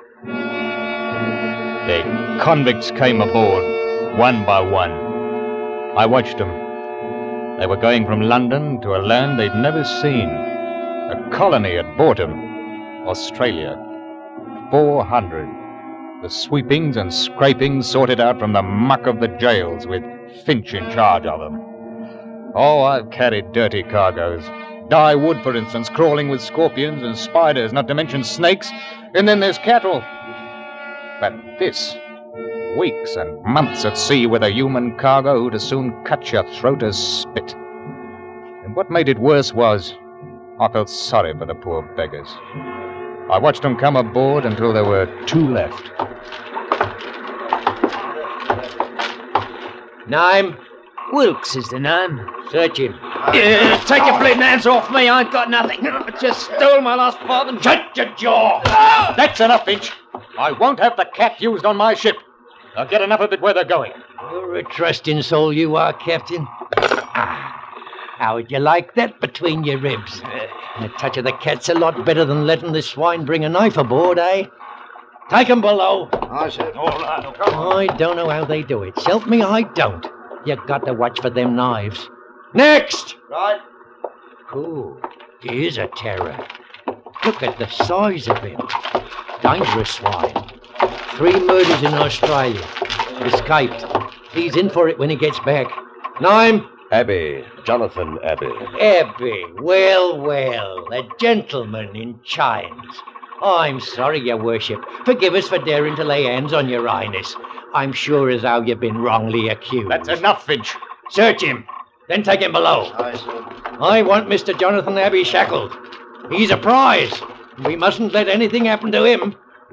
Speaker 16: The convicts came aboard, one by one. I watched them. They were going from London to a land they'd never seen. A colony had bought them. Australia. Four hundred. The sweepings and scrapings sorted out from the muck of the jails, with Finch in charge of them. Oh, I've carried dirty cargoes. Dye wood, for instance, crawling with scorpions and spiders, not to mention snakes. And then there's cattle. But this, weeks and months at sea with a human cargo who'd as soon cut your throat as spit. And what made it worse was, I felt sorry for the poor beggars. I watched them come aboard until there were two left.
Speaker 19: Name? Wilkes is the name. Search him.
Speaker 18: Uh, take your bleeding hands off me. I ain't got nothing. I just stole my last five and shut your jaw.
Speaker 16: That's enough, Finch. I won't have the cat used on my ship. I'll get enough of it where they're going.
Speaker 19: You're a trusting soul, you are, Captain. Ah, how would you like that between your ribs? A touch of the cat's a lot better than letting the swine bring a knife aboard, eh? Take 'em below.
Speaker 18: I said, all right.
Speaker 19: I don't know how they do it. Help me, I don't. You got to watch for them knives. Next!
Speaker 18: Right.
Speaker 19: Ooh, he is a terror. Look at the size of him. Dangerous swine. Three murders in Australia. Escaped. He's in for it when he gets back. Name?
Speaker 20: Abbey. Jonathan Abbey.
Speaker 19: Abbey. Well, well. A gentleman in chains. I'm sorry, your worship. Forgive us for daring to lay hands on your highness. I'm sure as how you've been wrongly accused.
Speaker 16: That's enough, Finch.
Speaker 19: Search him. Then take him below. I want Mister Jonathan Abbey shackled. He's a prize. We mustn't let anything happen to him.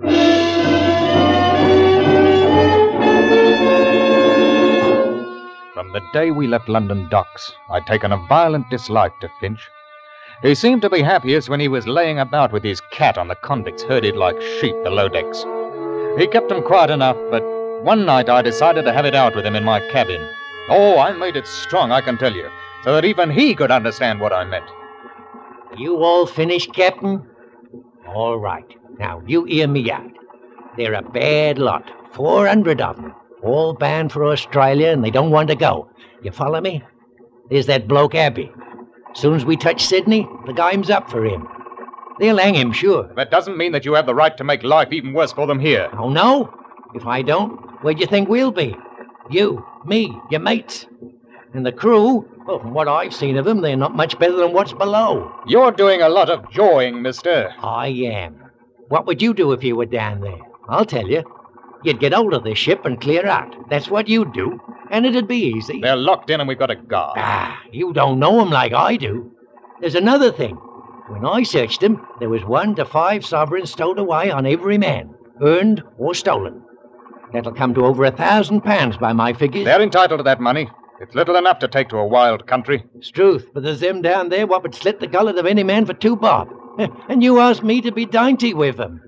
Speaker 16: From the day we left London docks, I'd taken a violent dislike to Finch. He seemed to be happiest when he was laying about with his cat on the convicts herded like sheep below decks. He kept them quiet enough, but one night I decided to have it out with him in my cabin. Oh, I made it strong, I can tell you, so that even he could understand what I meant.
Speaker 19: You all finished, Captain? All right. Now, you hear me out. They're a bad lot. Four hundred of them. All bound for Australia, and they don't want to go. You follow me? There's that bloke Abbey. Soon as we touch Sydney, the game's up for him. They'll hang him, sure.
Speaker 16: That doesn't mean that you have the right to make life even worse for them here.
Speaker 19: Oh, no? If I don't, where'd you think we'll be? You, me, your mates. And the crew, well, from what I've seen of them, they're not much better than what's below.
Speaker 16: You're doing a lot of jawing, mister.
Speaker 19: I am. What would you do if you were down there? I'll tell you. You'd get hold of the ship and clear out. That's what you'd do. And it'd be easy.
Speaker 16: They're locked in and we've got a guard.
Speaker 19: Ah, you don't know them like I do. There's another thing. When I searched them, there was one to five sovereigns stowed away on every man, earned or stolen. That'll come to over a thousand pounds by my figures.
Speaker 16: They're entitled to that money. It's little enough to take to a wild country.
Speaker 19: It's truth, but there's them down there what would slit the gullet of any man for two bob. And you asked me to be dainty with them.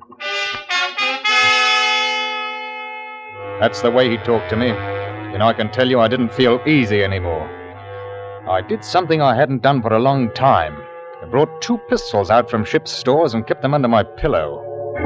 Speaker 16: That's the way he talked to me. And I can tell you I didn't feel easy anymore. I did something I hadn't done for a long time. I brought two pistols out from ship's stores and kept them under my pillow.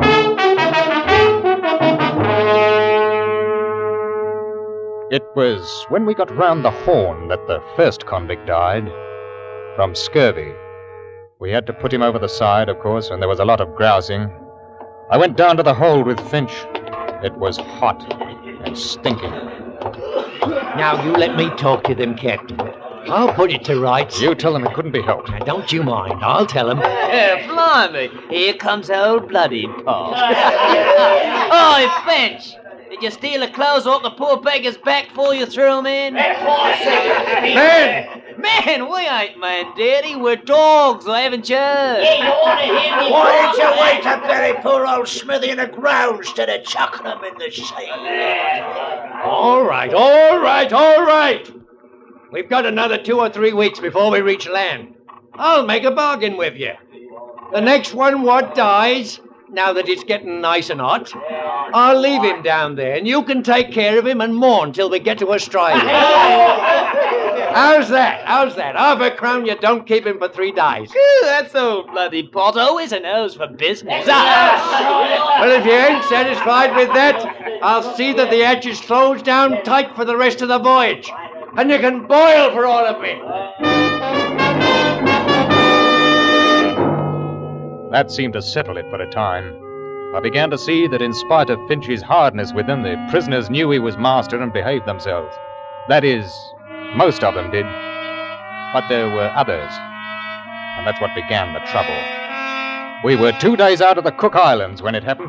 Speaker 16: It was when we got round the Horn that the first convict died. From scurvy. We had to put him over the side, of course, and there was a lot of grousing. I went down to the hold with Finch. It was hot and stinking.
Speaker 19: Now, you let me talk to them, Captain. I'll put it to rights.
Speaker 16: You tell them it couldn't be helped.
Speaker 19: Now, don't you mind. I'll tell them.
Speaker 21: Yeah, blimey. Here comes old bloody Paul. Oi, Finch! Did you steal the clothes off the poor beggar's back before you threw them in?
Speaker 18: Man!
Speaker 21: Man, we ain't man, Daddy. We're dogs, haven't you?
Speaker 18: Yeah, you ought to hear me.
Speaker 22: Why did you wait to bury poor old Smithy in the ground instead of chucking him in the sea?
Speaker 19: All right, all right, all right. We've got another two or three weeks before we reach land. I'll make a bargain with you. The next one what dies, now that it's getting nice and hot, I'll leave him down there, and you can take care of him and mourn till we get to Australia. How's that? How's that? Half a crown you don't keep him for three days.
Speaker 21: Ooh, that's old bloody Pot. Always a nose for business.
Speaker 19: Well, if you ain't satisfied with that, I'll see that the hatch is closed down tight for the rest of the voyage. And you can boil for all of it.
Speaker 16: That seemed to settle it for a time. I began to see that in spite of Finch's hardness with them, the prisoners knew he was master and behaved themselves. That is, most of them did. But there were others. And that's what began the trouble. We were two days out of the Cook Islands when it happened.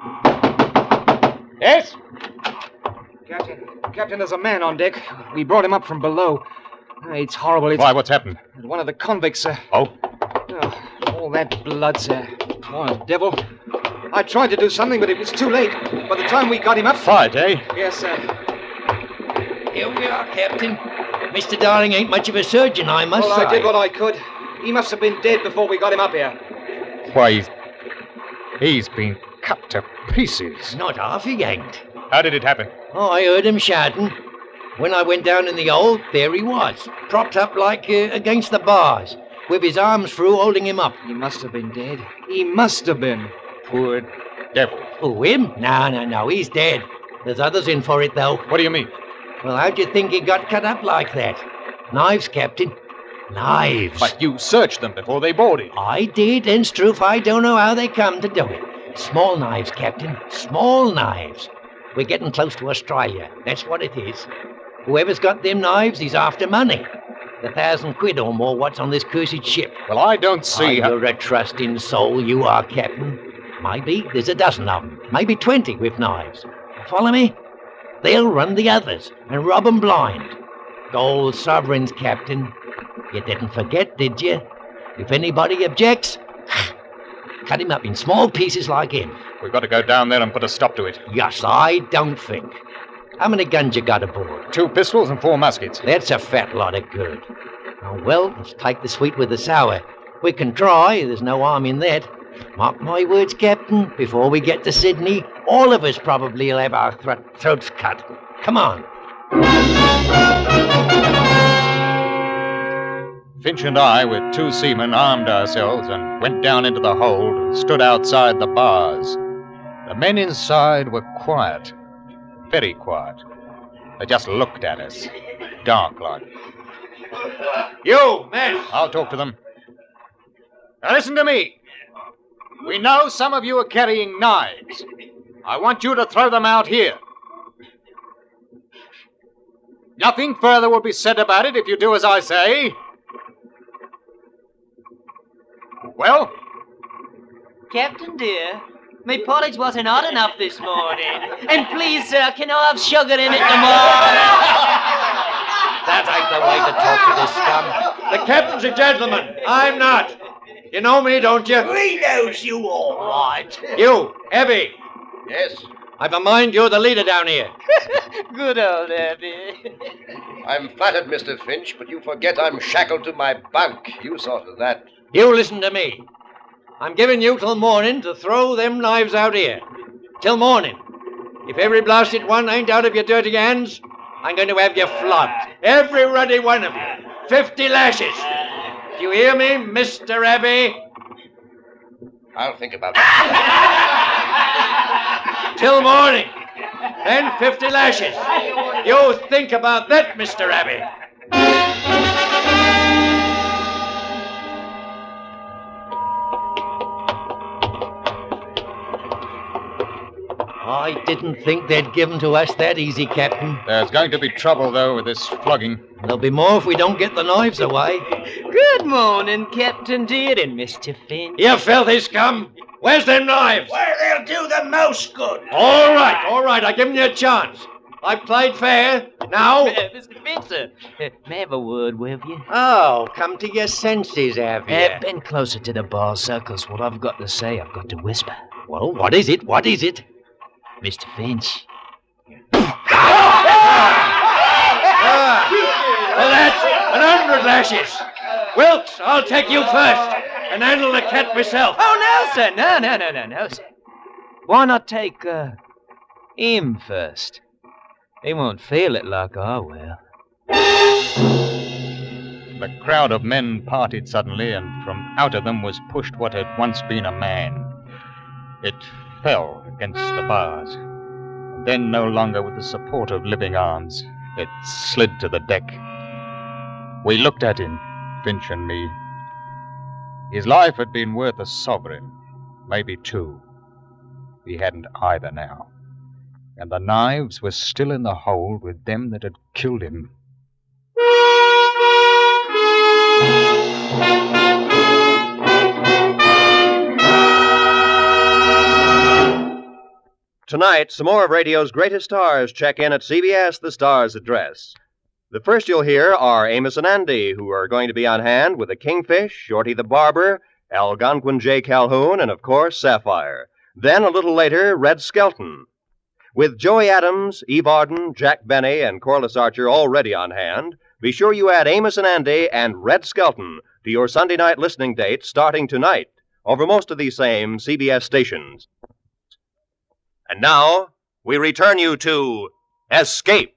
Speaker 16: Yes?
Speaker 17: Captain, Captain, there's a man on deck. We brought him up from below. It's horrible. It's...
Speaker 16: Why, what's happened?
Speaker 17: One of the convicts, sir.
Speaker 16: Oh?
Speaker 17: Oh, all that blood, sir. Poor devil. I tried to do something, but it was too late. By the time we got him up...
Speaker 16: Fight, eh?
Speaker 17: Yes, sir.
Speaker 19: Here we are, Captain. Mister Darling ain't much of a surgeon, I must
Speaker 17: well,
Speaker 19: say.
Speaker 17: I did what I could. He must have been dead before we got him up here.
Speaker 16: Why, he's... He's been cut to pieces.
Speaker 19: Not half he ain't.
Speaker 16: How did it happen?
Speaker 19: Oh, I heard him shouting. When I went down in the hole, there he was, propped up like uh, against the bars, with his arms through holding him up.
Speaker 17: He must have been dead. He must have been.
Speaker 16: Poor devil.
Speaker 19: Who, him? No, no, no, he's dead. There's others in for it, though.
Speaker 16: What do you mean?
Speaker 19: Well, how'd you think he got cut up like that? Knives, Captain. Knives.
Speaker 16: But you searched them before they boarded.
Speaker 19: I did, and Struth, I don't know how they come to do it. Small knives, Captain. Small knives. We're getting close to Australia. That's what it is. Whoever's got them knives, he's after money. The thousand quid or more what's on this cursed ship.
Speaker 16: Well, I don't see
Speaker 19: oh,
Speaker 16: how...
Speaker 19: You're a trusting soul, you are, Captain. Maybe there's a dozen of them. Maybe twenty with knives. Follow me? They'll run the others and rob 'em blind. Gold sovereigns, Captain. You didn't forget, did you? If anybody objects, cut him up in small pieces like him.
Speaker 16: We've got to go down there and put a stop to it.
Speaker 19: Yes, I don't think. How many guns you got aboard?
Speaker 16: Two pistols and four muskets.
Speaker 19: That's a fat lot of good. Oh, well, let's take the sweet with the sour. We can try, there's no harm in that. Mark my words, Captain, before we get to Sydney, all of us probably will have our thro- throats cut. Come on.
Speaker 16: Finch and I, with two seamen, armed ourselves and went down into the hold and stood outside the bars. The men inside were quiet. Very quiet. They just looked at us. Dark like. You, men! I'll talk to them. Now listen to me. We know some of you are carrying knives. I want you to throw them out here. Nothing further will be said about it if you do as I say. Well?
Speaker 21: Captain, dear, my porridge wasn't hot enough this morning. And please, sir, can I have sugar in it tomorrow?
Speaker 19: That ain't the way to talk to this scum.
Speaker 18: The captain's a gentleman. I'm not. You know me, don't you?
Speaker 22: We knows you all right.
Speaker 18: You, Abby.
Speaker 15: Yes?
Speaker 18: I've a mind you're the leader down here.
Speaker 21: Good old Abby.
Speaker 15: I'm flattered, Mister Finch, but you forget I'm shackled to my bunk. You saw to that.
Speaker 18: You listen to me. I'm giving you till morning to throw them knives out here. Till morning. If every blasted one ain't out of your dirty hands, I'm going to have you flogged. Every ruddy one of you. Fifty lashes. Do you hear me, Mister Abbey?
Speaker 15: I'll think about it.
Speaker 18: Till morning. Then fifty lashes. You think about that, Mister Abbey.
Speaker 19: I didn't think they'd give 'em to us that easy, Captain.
Speaker 16: There's going to be trouble, though, with this flogging.
Speaker 19: There'll be more if we don't get the knives away.
Speaker 21: Good morning, Captain dear and Mister Finch.
Speaker 18: You filthy scum! Where's them knives?
Speaker 22: Where they'll do the most good.
Speaker 18: All right, all right, I've given you a chance. I've played fair. Now...
Speaker 21: Uh, Mister Finch, sir, uh, may I have a word with you?
Speaker 19: Oh, come to your senses, have you?
Speaker 1: Uh, bend closer to the bar, sir, 'cause what I've got to say, I've got to whisper.
Speaker 19: Well, what is it? What is it?
Speaker 1: Mister Finch.
Speaker 18: Ah, well, that's an hundred lashes. Wilkes, I'll take you first and handle the cat myself.
Speaker 21: Oh, no, sir. No, no, no, no, no, sir. Why not take, uh, him first? He won't feel it like I will.
Speaker 16: The crowd of men parted suddenly, and from out of them was pushed what had once been a man. It fell against the bars, and then no longer with the support of living arms, it slid to the deck. We looked at him, Finch and me. His life had been worth a sovereign, maybe two. He hadn't either now. And the knives were still in the hold with them that had killed him.
Speaker 15: Tonight, some more of radio's greatest stars check in at C B S The Stars address. The first you'll hear are Amos and Andy, who are going to be on hand with the Kingfish, Shorty the Barber, Algonquin J. Calhoun, and, of course, Sapphire. Then, a little later, Red Skelton. With Joey Adams, Eve Arden, Jack Benny, and Corliss Archer already on hand, be sure you add Amos and Andy and Red Skelton to your Sunday night listening date starting tonight over most of these same C B S stations. And now, we return you to Escape.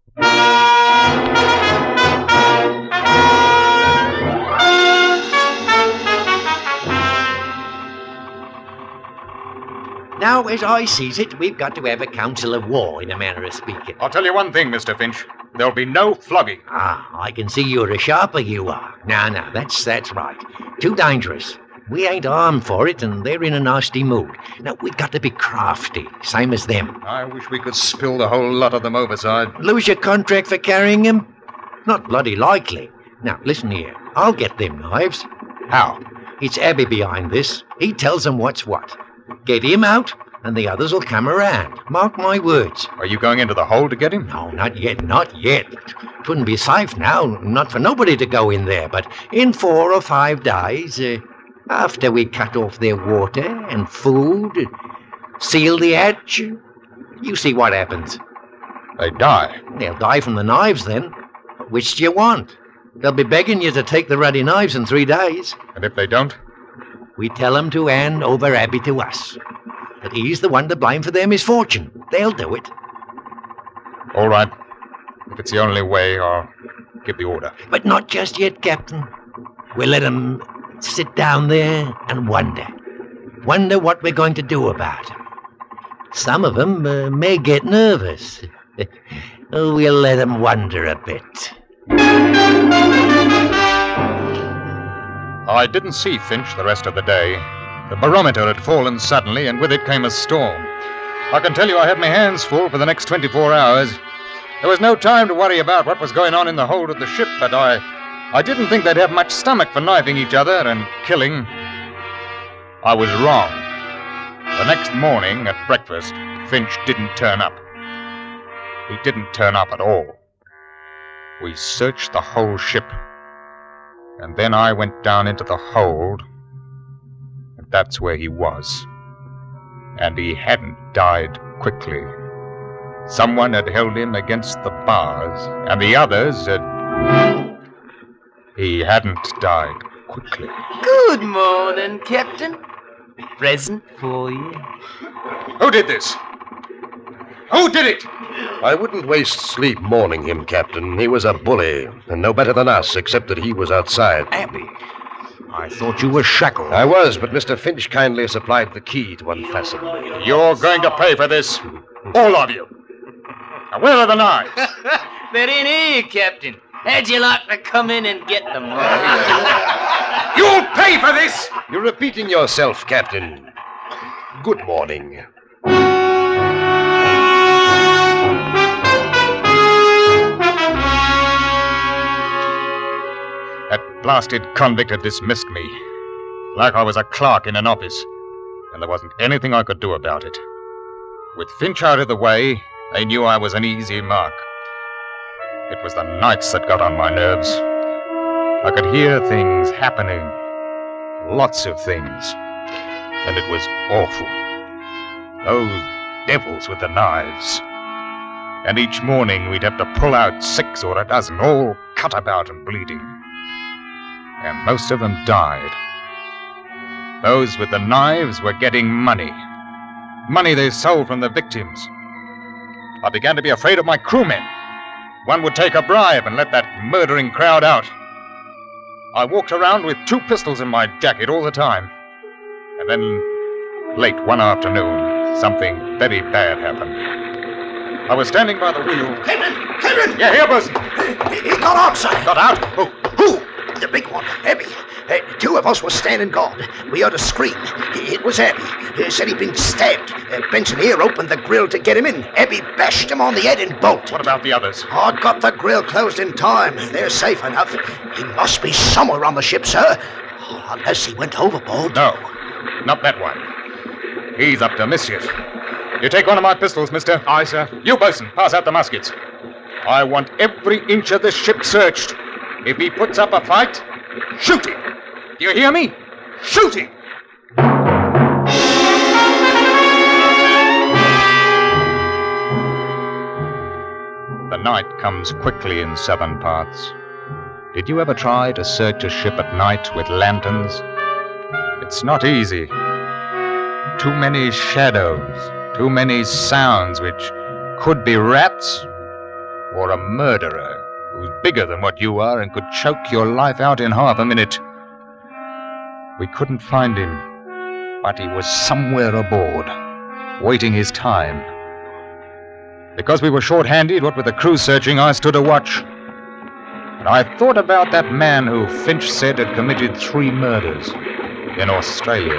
Speaker 19: Now, as I sees it, we've got to have a council of war, in a manner of speaking.
Speaker 16: I'll tell you one thing, Mister Finch. There'll be no flogging.
Speaker 19: Ah, I can see you're a sharper, you are. Now, now, that's that's right. Too dangerous. We ain't armed for it, and they're in a nasty mood. Now, we've got to be crafty, same as them.
Speaker 16: I wish we could spill the whole lot of them overside.
Speaker 19: Lose your contract for carrying them? Not bloody likely. Now, listen here. I'll get them knives.
Speaker 16: How?
Speaker 19: It's Abby behind this. He tells them what's what. Get him out, and the others will come around. Mark my words.
Speaker 16: Are you going into the hole to get him?
Speaker 19: No, not yet, not yet. It wouldn't be safe now, not for nobody to go in there. But in four or five days, uh, after we cut off their water and food, seal the hatch, you see what happens.
Speaker 16: They die.
Speaker 19: They'll die from the knives then. Which do you want? They'll be begging you to take the ruddy knives in three days.
Speaker 16: And if they don't?
Speaker 19: We tell them to hand over Abby to us. That he's the one to blame for their misfortune. They'll do it.
Speaker 16: All right. If it's the only way, I'll give the order.
Speaker 19: But not just yet, Captain. We'll let them sit down there and wonder. Wonder what we're going to do about it. Some of them uh, may get nervous. We'll let them wonder a bit.
Speaker 16: I didn't see Finch the rest of the day. The barometer had fallen suddenly, and with it came a storm. I can tell you I had my hands full for the next twenty-four hours. There was no time to worry about what was going on in the hold of the ship, but I... I didn't think they'd have much stomach for knifing each other and killing. I was wrong. The next morning at breakfast, Finch didn't turn up. He didn't turn up at all. We searched the whole ship. And then I went down into the hold, and that's where he was. And he hadn't died quickly. Someone had held him against the bars, and the others had... He hadn't died quickly.
Speaker 21: Good morning, Captain. Present for you.
Speaker 16: Who did this? Who did it?
Speaker 20: I wouldn't waste sleep mourning him, Captain. He was a bully, and no better than us, except that he was outside.
Speaker 19: Abby, I thought you were shackled.
Speaker 20: I was, but Mister Finch kindly supplied the key to unfasten me.
Speaker 16: You're going to pay for this. All of you. Now, where are the knives?
Speaker 21: They're in here, Captain. How'd you like to come in and get them?
Speaker 20: You'll pay for this! You're repeating yourself, Captain. Good morning.
Speaker 16: That blasted convict had dismissed me, like I was a clerk in an office, and there wasn't anything I could do about it. With Finch out of the way, they knew I was an easy mark. It was the nights that got on my nerves. I could hear things happening, lots of things, and it was awful. Those devils with the knives. And each morning we'd have to pull out six or a dozen, all cut about and bleeding. And most of them died. Those with the knives were getting money. Money they stole from the victims. I began to be afraid of my crewmen. One would take a bribe and let that murdering crowd out. I walked around with two pistols in my jacket all the time. And then, late one afternoon, something very bad happened. I was standing by the wheel.
Speaker 22: Captain! Captain!
Speaker 16: Yeah, here, bosun.
Speaker 22: He, he got out, sir.
Speaker 16: Got out? Who?
Speaker 22: Who? The big one, Abby. Uh, two of us was standing guard. We heard a scream. It was Abby. Uh, said he'd been stabbed. Uh, Benson here opened the grill to get him in. Abby bashed him on the head and bolted.
Speaker 16: What about the others?
Speaker 22: I got the grill closed in time. They're safe enough. He must be somewhere on the ship, sir. Unless he went overboard.
Speaker 16: No, not that one. He's up to mischief. You take one of my pistols, mister. Aye, sir. You, bosun, pass out the muskets. I want every inch of this ship searched. If he puts up a fight, shoot him. Do you hear me? Shoot him! The night comes quickly in southern parts. Did you ever try to search a ship at night with lanterns? It's not easy. Too many shadows, too many sounds which could be rats or a murderer who's bigger than what you are and could choke your life out in half a minute. We couldn't find him, but he was somewhere aboard, waiting his time. Because we were short-handed, what with the crew searching, I stood a watch. And I thought about that man who Finch said had committed three murders in Australia.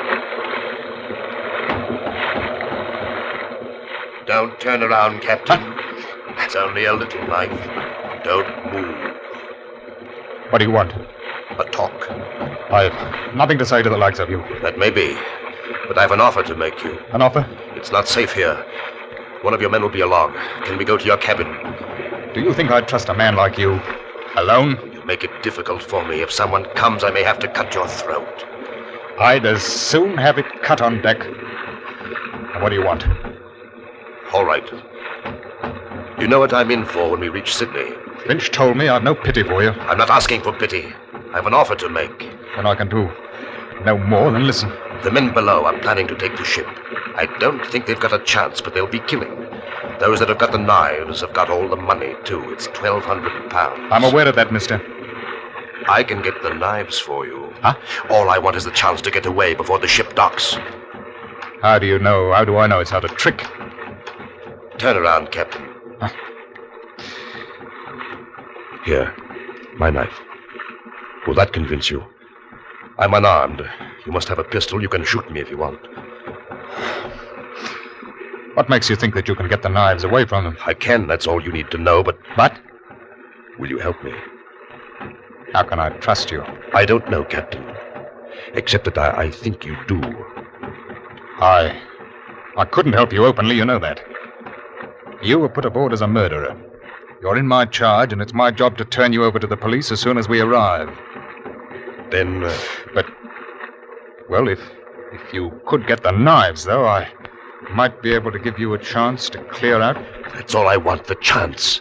Speaker 20: Don't turn around, Captain. It's only a little knife. Don't move.
Speaker 16: What do you want?
Speaker 20: A talk.
Speaker 16: I've nothing to say to the likes of you.
Speaker 20: That may be, but I have an offer to make you.
Speaker 16: An offer?
Speaker 20: It's not safe here. One of your men will be along. Can we go to your cabin?
Speaker 16: Do you think I'd trust a man like you? Alone?
Speaker 20: You make it difficult for me. If someone comes, I may have to cut your throat.
Speaker 16: I'd as soon have it cut on deck. What do you want?
Speaker 20: All right. You know what I'm in for when we reach Sydney.
Speaker 16: Finch told me I've no pity for you.
Speaker 20: I'm not asking for pity. I have an offer to make.
Speaker 16: Then I can do no more than listen.
Speaker 20: The men below are planning to take the ship. I don't think they've got a chance, but they'll be killing. Those that have got the knives have got all the money, too. It's twelve hundred pounds.
Speaker 16: I'm aware of that, mister.
Speaker 20: I can get the knives for you.
Speaker 16: Huh?
Speaker 20: All I want is the chance to get away before the ship docks.
Speaker 16: How do you know? How do I know it's not a trick?
Speaker 20: Turn around, Captain.
Speaker 16: Huh?
Speaker 20: Here, my knife. Will that convince you? I'm unarmed. You must have a pistol. You can shoot me if you want.
Speaker 16: What makes you think that you can get the knives away from them?
Speaker 20: I can. That's all you need to know, but...
Speaker 16: But?
Speaker 20: Will you help me?
Speaker 16: How can I trust you?
Speaker 20: I don't know, Captain. Except that I, I think you do.
Speaker 16: I... I couldn't help you openly, you know that. You were put aboard as a murderer. You're in my charge, and it's my job to turn you over to the police as soon as we arrive.
Speaker 20: Then... Uh...
Speaker 16: But... Well, if... If you could get the knives, though, I might be able to give you a chance to clear out.
Speaker 20: That's all I want, the chance.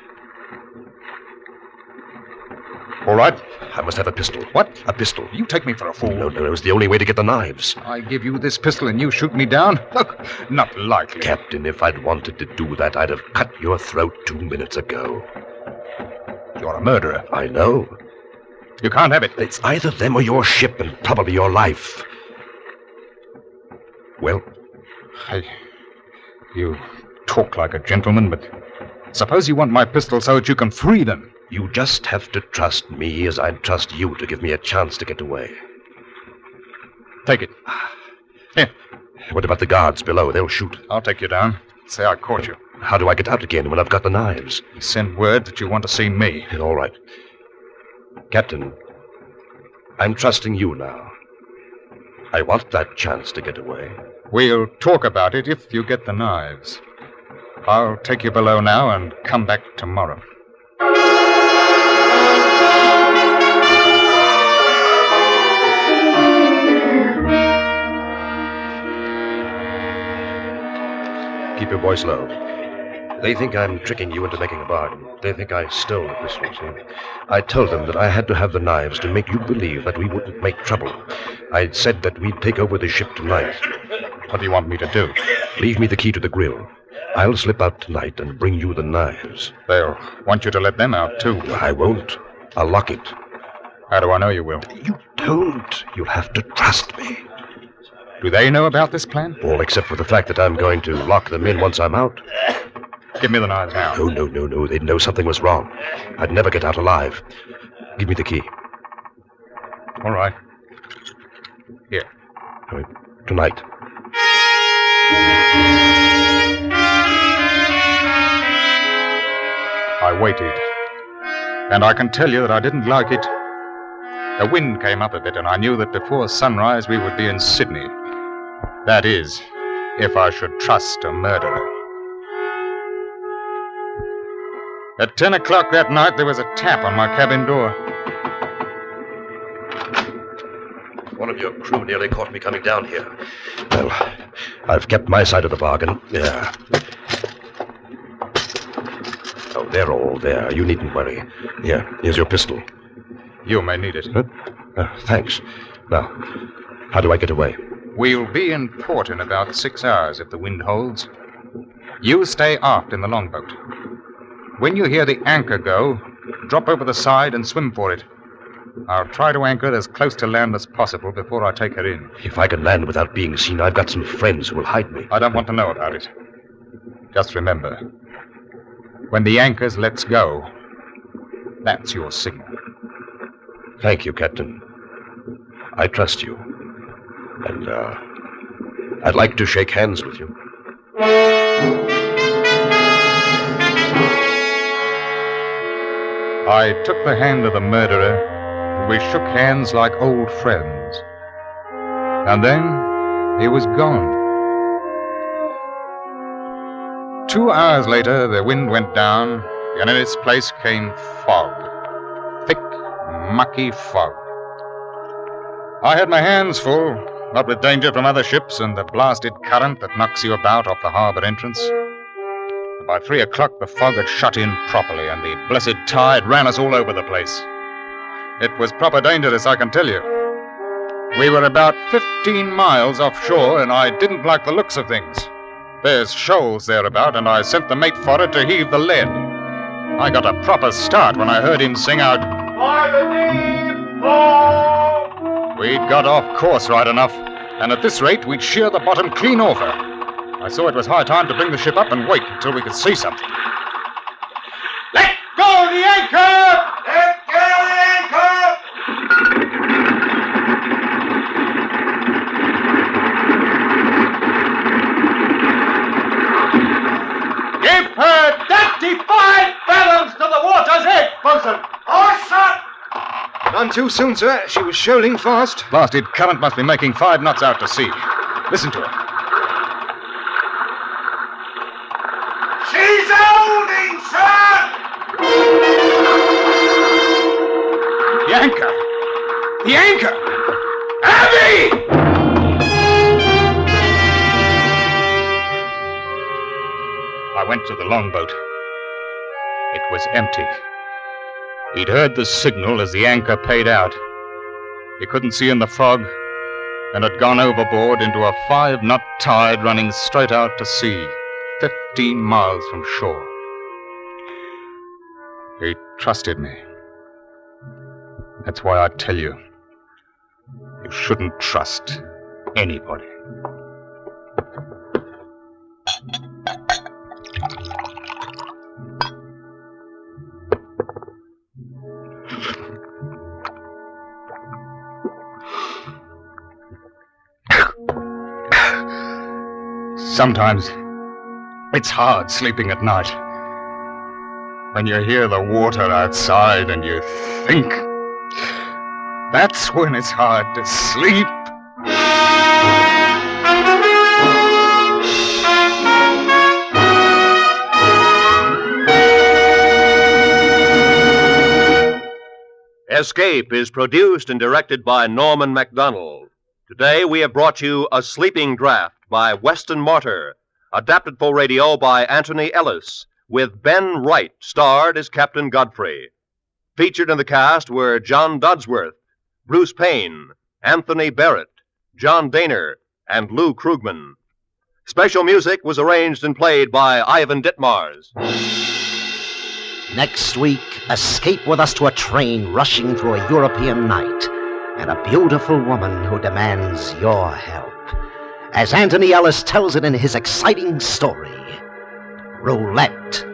Speaker 16: All right.
Speaker 20: I must have a pistol.
Speaker 16: What?
Speaker 20: A pistol.
Speaker 16: You take me for a fool.
Speaker 20: No, no, it was the only way to get the knives.
Speaker 16: I give you this pistol and you shoot me down? Look, not likely.
Speaker 20: Captain, if I'd wanted to do that, I'd have cut your throat two minutes ago.
Speaker 16: You're a murderer.
Speaker 20: I know.
Speaker 16: You can't have it.
Speaker 20: It's either them or your ship, and probably your life. Well?
Speaker 16: I... You talk like a gentleman, but suppose you want my pistol so that you can free them.
Speaker 20: You just have to trust me as I'd trust you to give me a chance to get away.
Speaker 16: Take it. Here.
Speaker 20: What about the guards below? They'll shoot.
Speaker 16: I'll take you down. Say I caught you.
Speaker 20: How do I get out again when I've got the knives?
Speaker 16: Send word that you want to see me.
Speaker 20: All right. Captain, I'm trusting you now. I want that chance to get away.
Speaker 16: We'll talk about it if you get the knives. I'll take you below now and come back tomorrow.
Speaker 20: Keep your voice low. They think I'm tricking you into making a bargain. They think I stole the pistols. I told them that I had to have the knives to make you believe that we wouldn't make trouble. I'd said that we'd take over the ship tonight.
Speaker 16: What do you want me to do?
Speaker 20: Leave me the key to the grill. I'll slip out tonight and bring you the knives.
Speaker 16: They'll want you to let them out, too.
Speaker 20: I won't. I'll lock it.
Speaker 16: How do I know you will?
Speaker 20: You don't. You'll have to trust me.
Speaker 16: Do they know about this plan?
Speaker 20: All except for the fact that I'm going to lock them in once I'm out.
Speaker 16: Give me the knives now.
Speaker 20: No, no, no, no. They'd know something was wrong. I'd never get out alive. Give me the key.
Speaker 16: All right. Here.
Speaker 20: Uh, tonight.
Speaker 16: I waited. And I can tell you that I didn't like it. The wind came up a bit, and I knew that before sunrise we would be in Sydney. That is, if I should trust a murderer. At ten o'clock that night, there was a tap on my cabin door.
Speaker 20: One of your crew nearly caught me coming down here. Well, I've kept my side of the bargain. Yeah. Oh, they're all there. You needn't worry. Here, here's your pistol.
Speaker 16: You may need it.
Speaker 20: Huh? Uh, thanks. Now, how do I get away?
Speaker 16: We'll be in port in about six hours if the wind holds. You stay aft in the longboat. When you hear the anchor go, drop over the side and swim for it. I'll try to anchor as close to land as possible before I take her in.
Speaker 20: If I can land without being seen, I've got some friends who will hide me.
Speaker 16: I don't want to know about it. Just remember, when the anchors lets go, that's your signal.
Speaker 20: Thank you, Captain. I trust you. And, uh, I'd like to shake hands with you.
Speaker 16: I took the hand of the murderer, and we shook hands like old friends. And then he was gone. Two hours later, the wind went down, and in its place came fog. Thick, mucky fog. I had my hands full, what with danger from other ships and the blasted current that knocks you about off the harbor entrance. By three o'clock, the fog had shut in properly, and the blessed tide ran us all over the place. It was proper dangerous, I can tell you. We were about fifteen miles offshore, and I didn't like the looks of things. There's shoals thereabout, and I sent the mate for it to heave the lead. I got a proper start when I heard him sing out, "By the deep fog!" We'd got off course right enough, and at this rate, we'd shear the bottom clean off her. I saw it was high time to bring the ship up and wait until we could see something.
Speaker 7: Let go the anchor! Let go the anchor! Give her thirty-five fathoms to the water's edge, bosun! Hard shot!
Speaker 16: None too soon, sir. She was shoaling fast. Blasted current must be making five knots out to sea. Listen to her.
Speaker 7: She's holding, sir!
Speaker 16: The anchor! The anchor! Abby! I went to the longboat. It was empty. He'd heard the signal as the anchor paid out. He couldn't see in the fog and had gone overboard into a five-knot tide running straight out to sea, fifteen miles from shore. He trusted me. That's why I tell you, you shouldn't trust anybody. Sometimes it's hard sleeping at night. When you hear the water outside and you think, that's when it's hard to sleep.
Speaker 15: Escape is produced and directed by Norman MacDonald. Today we have brought you A Sleeping Draft by Weston Martyr, adapted for radio by Anthony Ellis, with Ben Wright starred as Captain Godfrey. Featured in the cast were John Dodsworth, Bruce Payne, Anthony Barrett, John Daner, and Lou Krugman. Special music was arranged and played by Ivan Ditmars.
Speaker 14: Next week, escape with us to a train rushing through a European night and a beautiful woman who demands your help. As Anthony Ellis tells it in his exciting story, Roulette.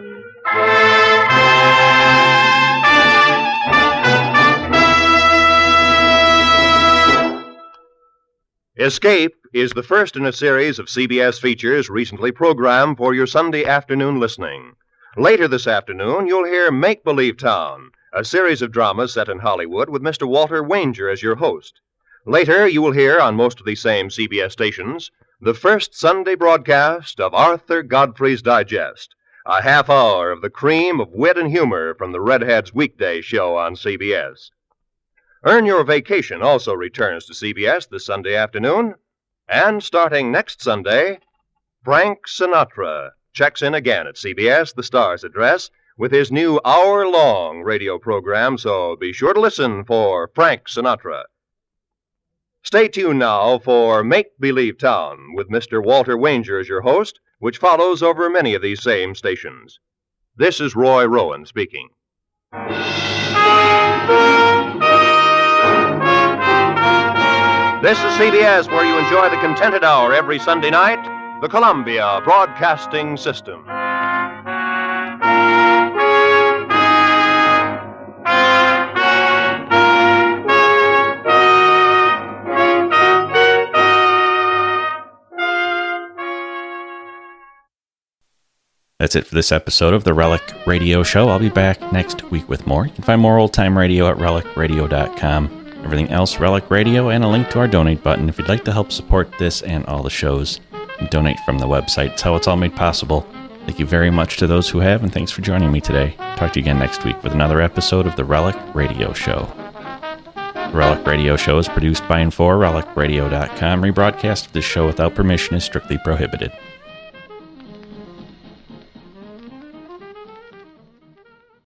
Speaker 15: Escape is the first in a series of C B S features recently programmed for your Sunday afternoon listening. Later this afternoon, you'll hear Make Believe Town, a series of dramas set in Hollywood with Mister Walter Wanger as your host. Later, you will hear on most of these same C B S stations the first Sunday broadcast of Arthur Godfrey's Digest, a half hour of the cream of wit and humor from the Redheads weekday show on C B S. Earn Your Vacation also returns to C B S this Sunday afternoon, and starting next Sunday, Frank Sinatra checks in again at C B S, the Star's address, with his new hour-long radio program, so be sure to listen for Frank Sinatra. Stay tuned now for Make Believe Town with Mister Walter Wanger as your host, which follows over many of these same stations. This is Roy Rowan speaking. This is C B S, where you enjoy the Contented Hour every Sunday night, the Columbia Broadcasting System.
Speaker 6: That's it for this episode of the Relic Radio Show. I'll be back next week with more. You can find more old-time radio at relic radio dot com. Everything else, Relic Radio, and a link to our donate button. If you'd like to help support this and all the shows, donate from the website. It's how it's all made possible. Thank you very much to those who have, and thanks for joining me today. Talk to you again next week with another episode of the Relic Radio Show. The Relic Radio Show is produced by and for relic radio dot com. Rebroadcast of this show without permission is strictly prohibited.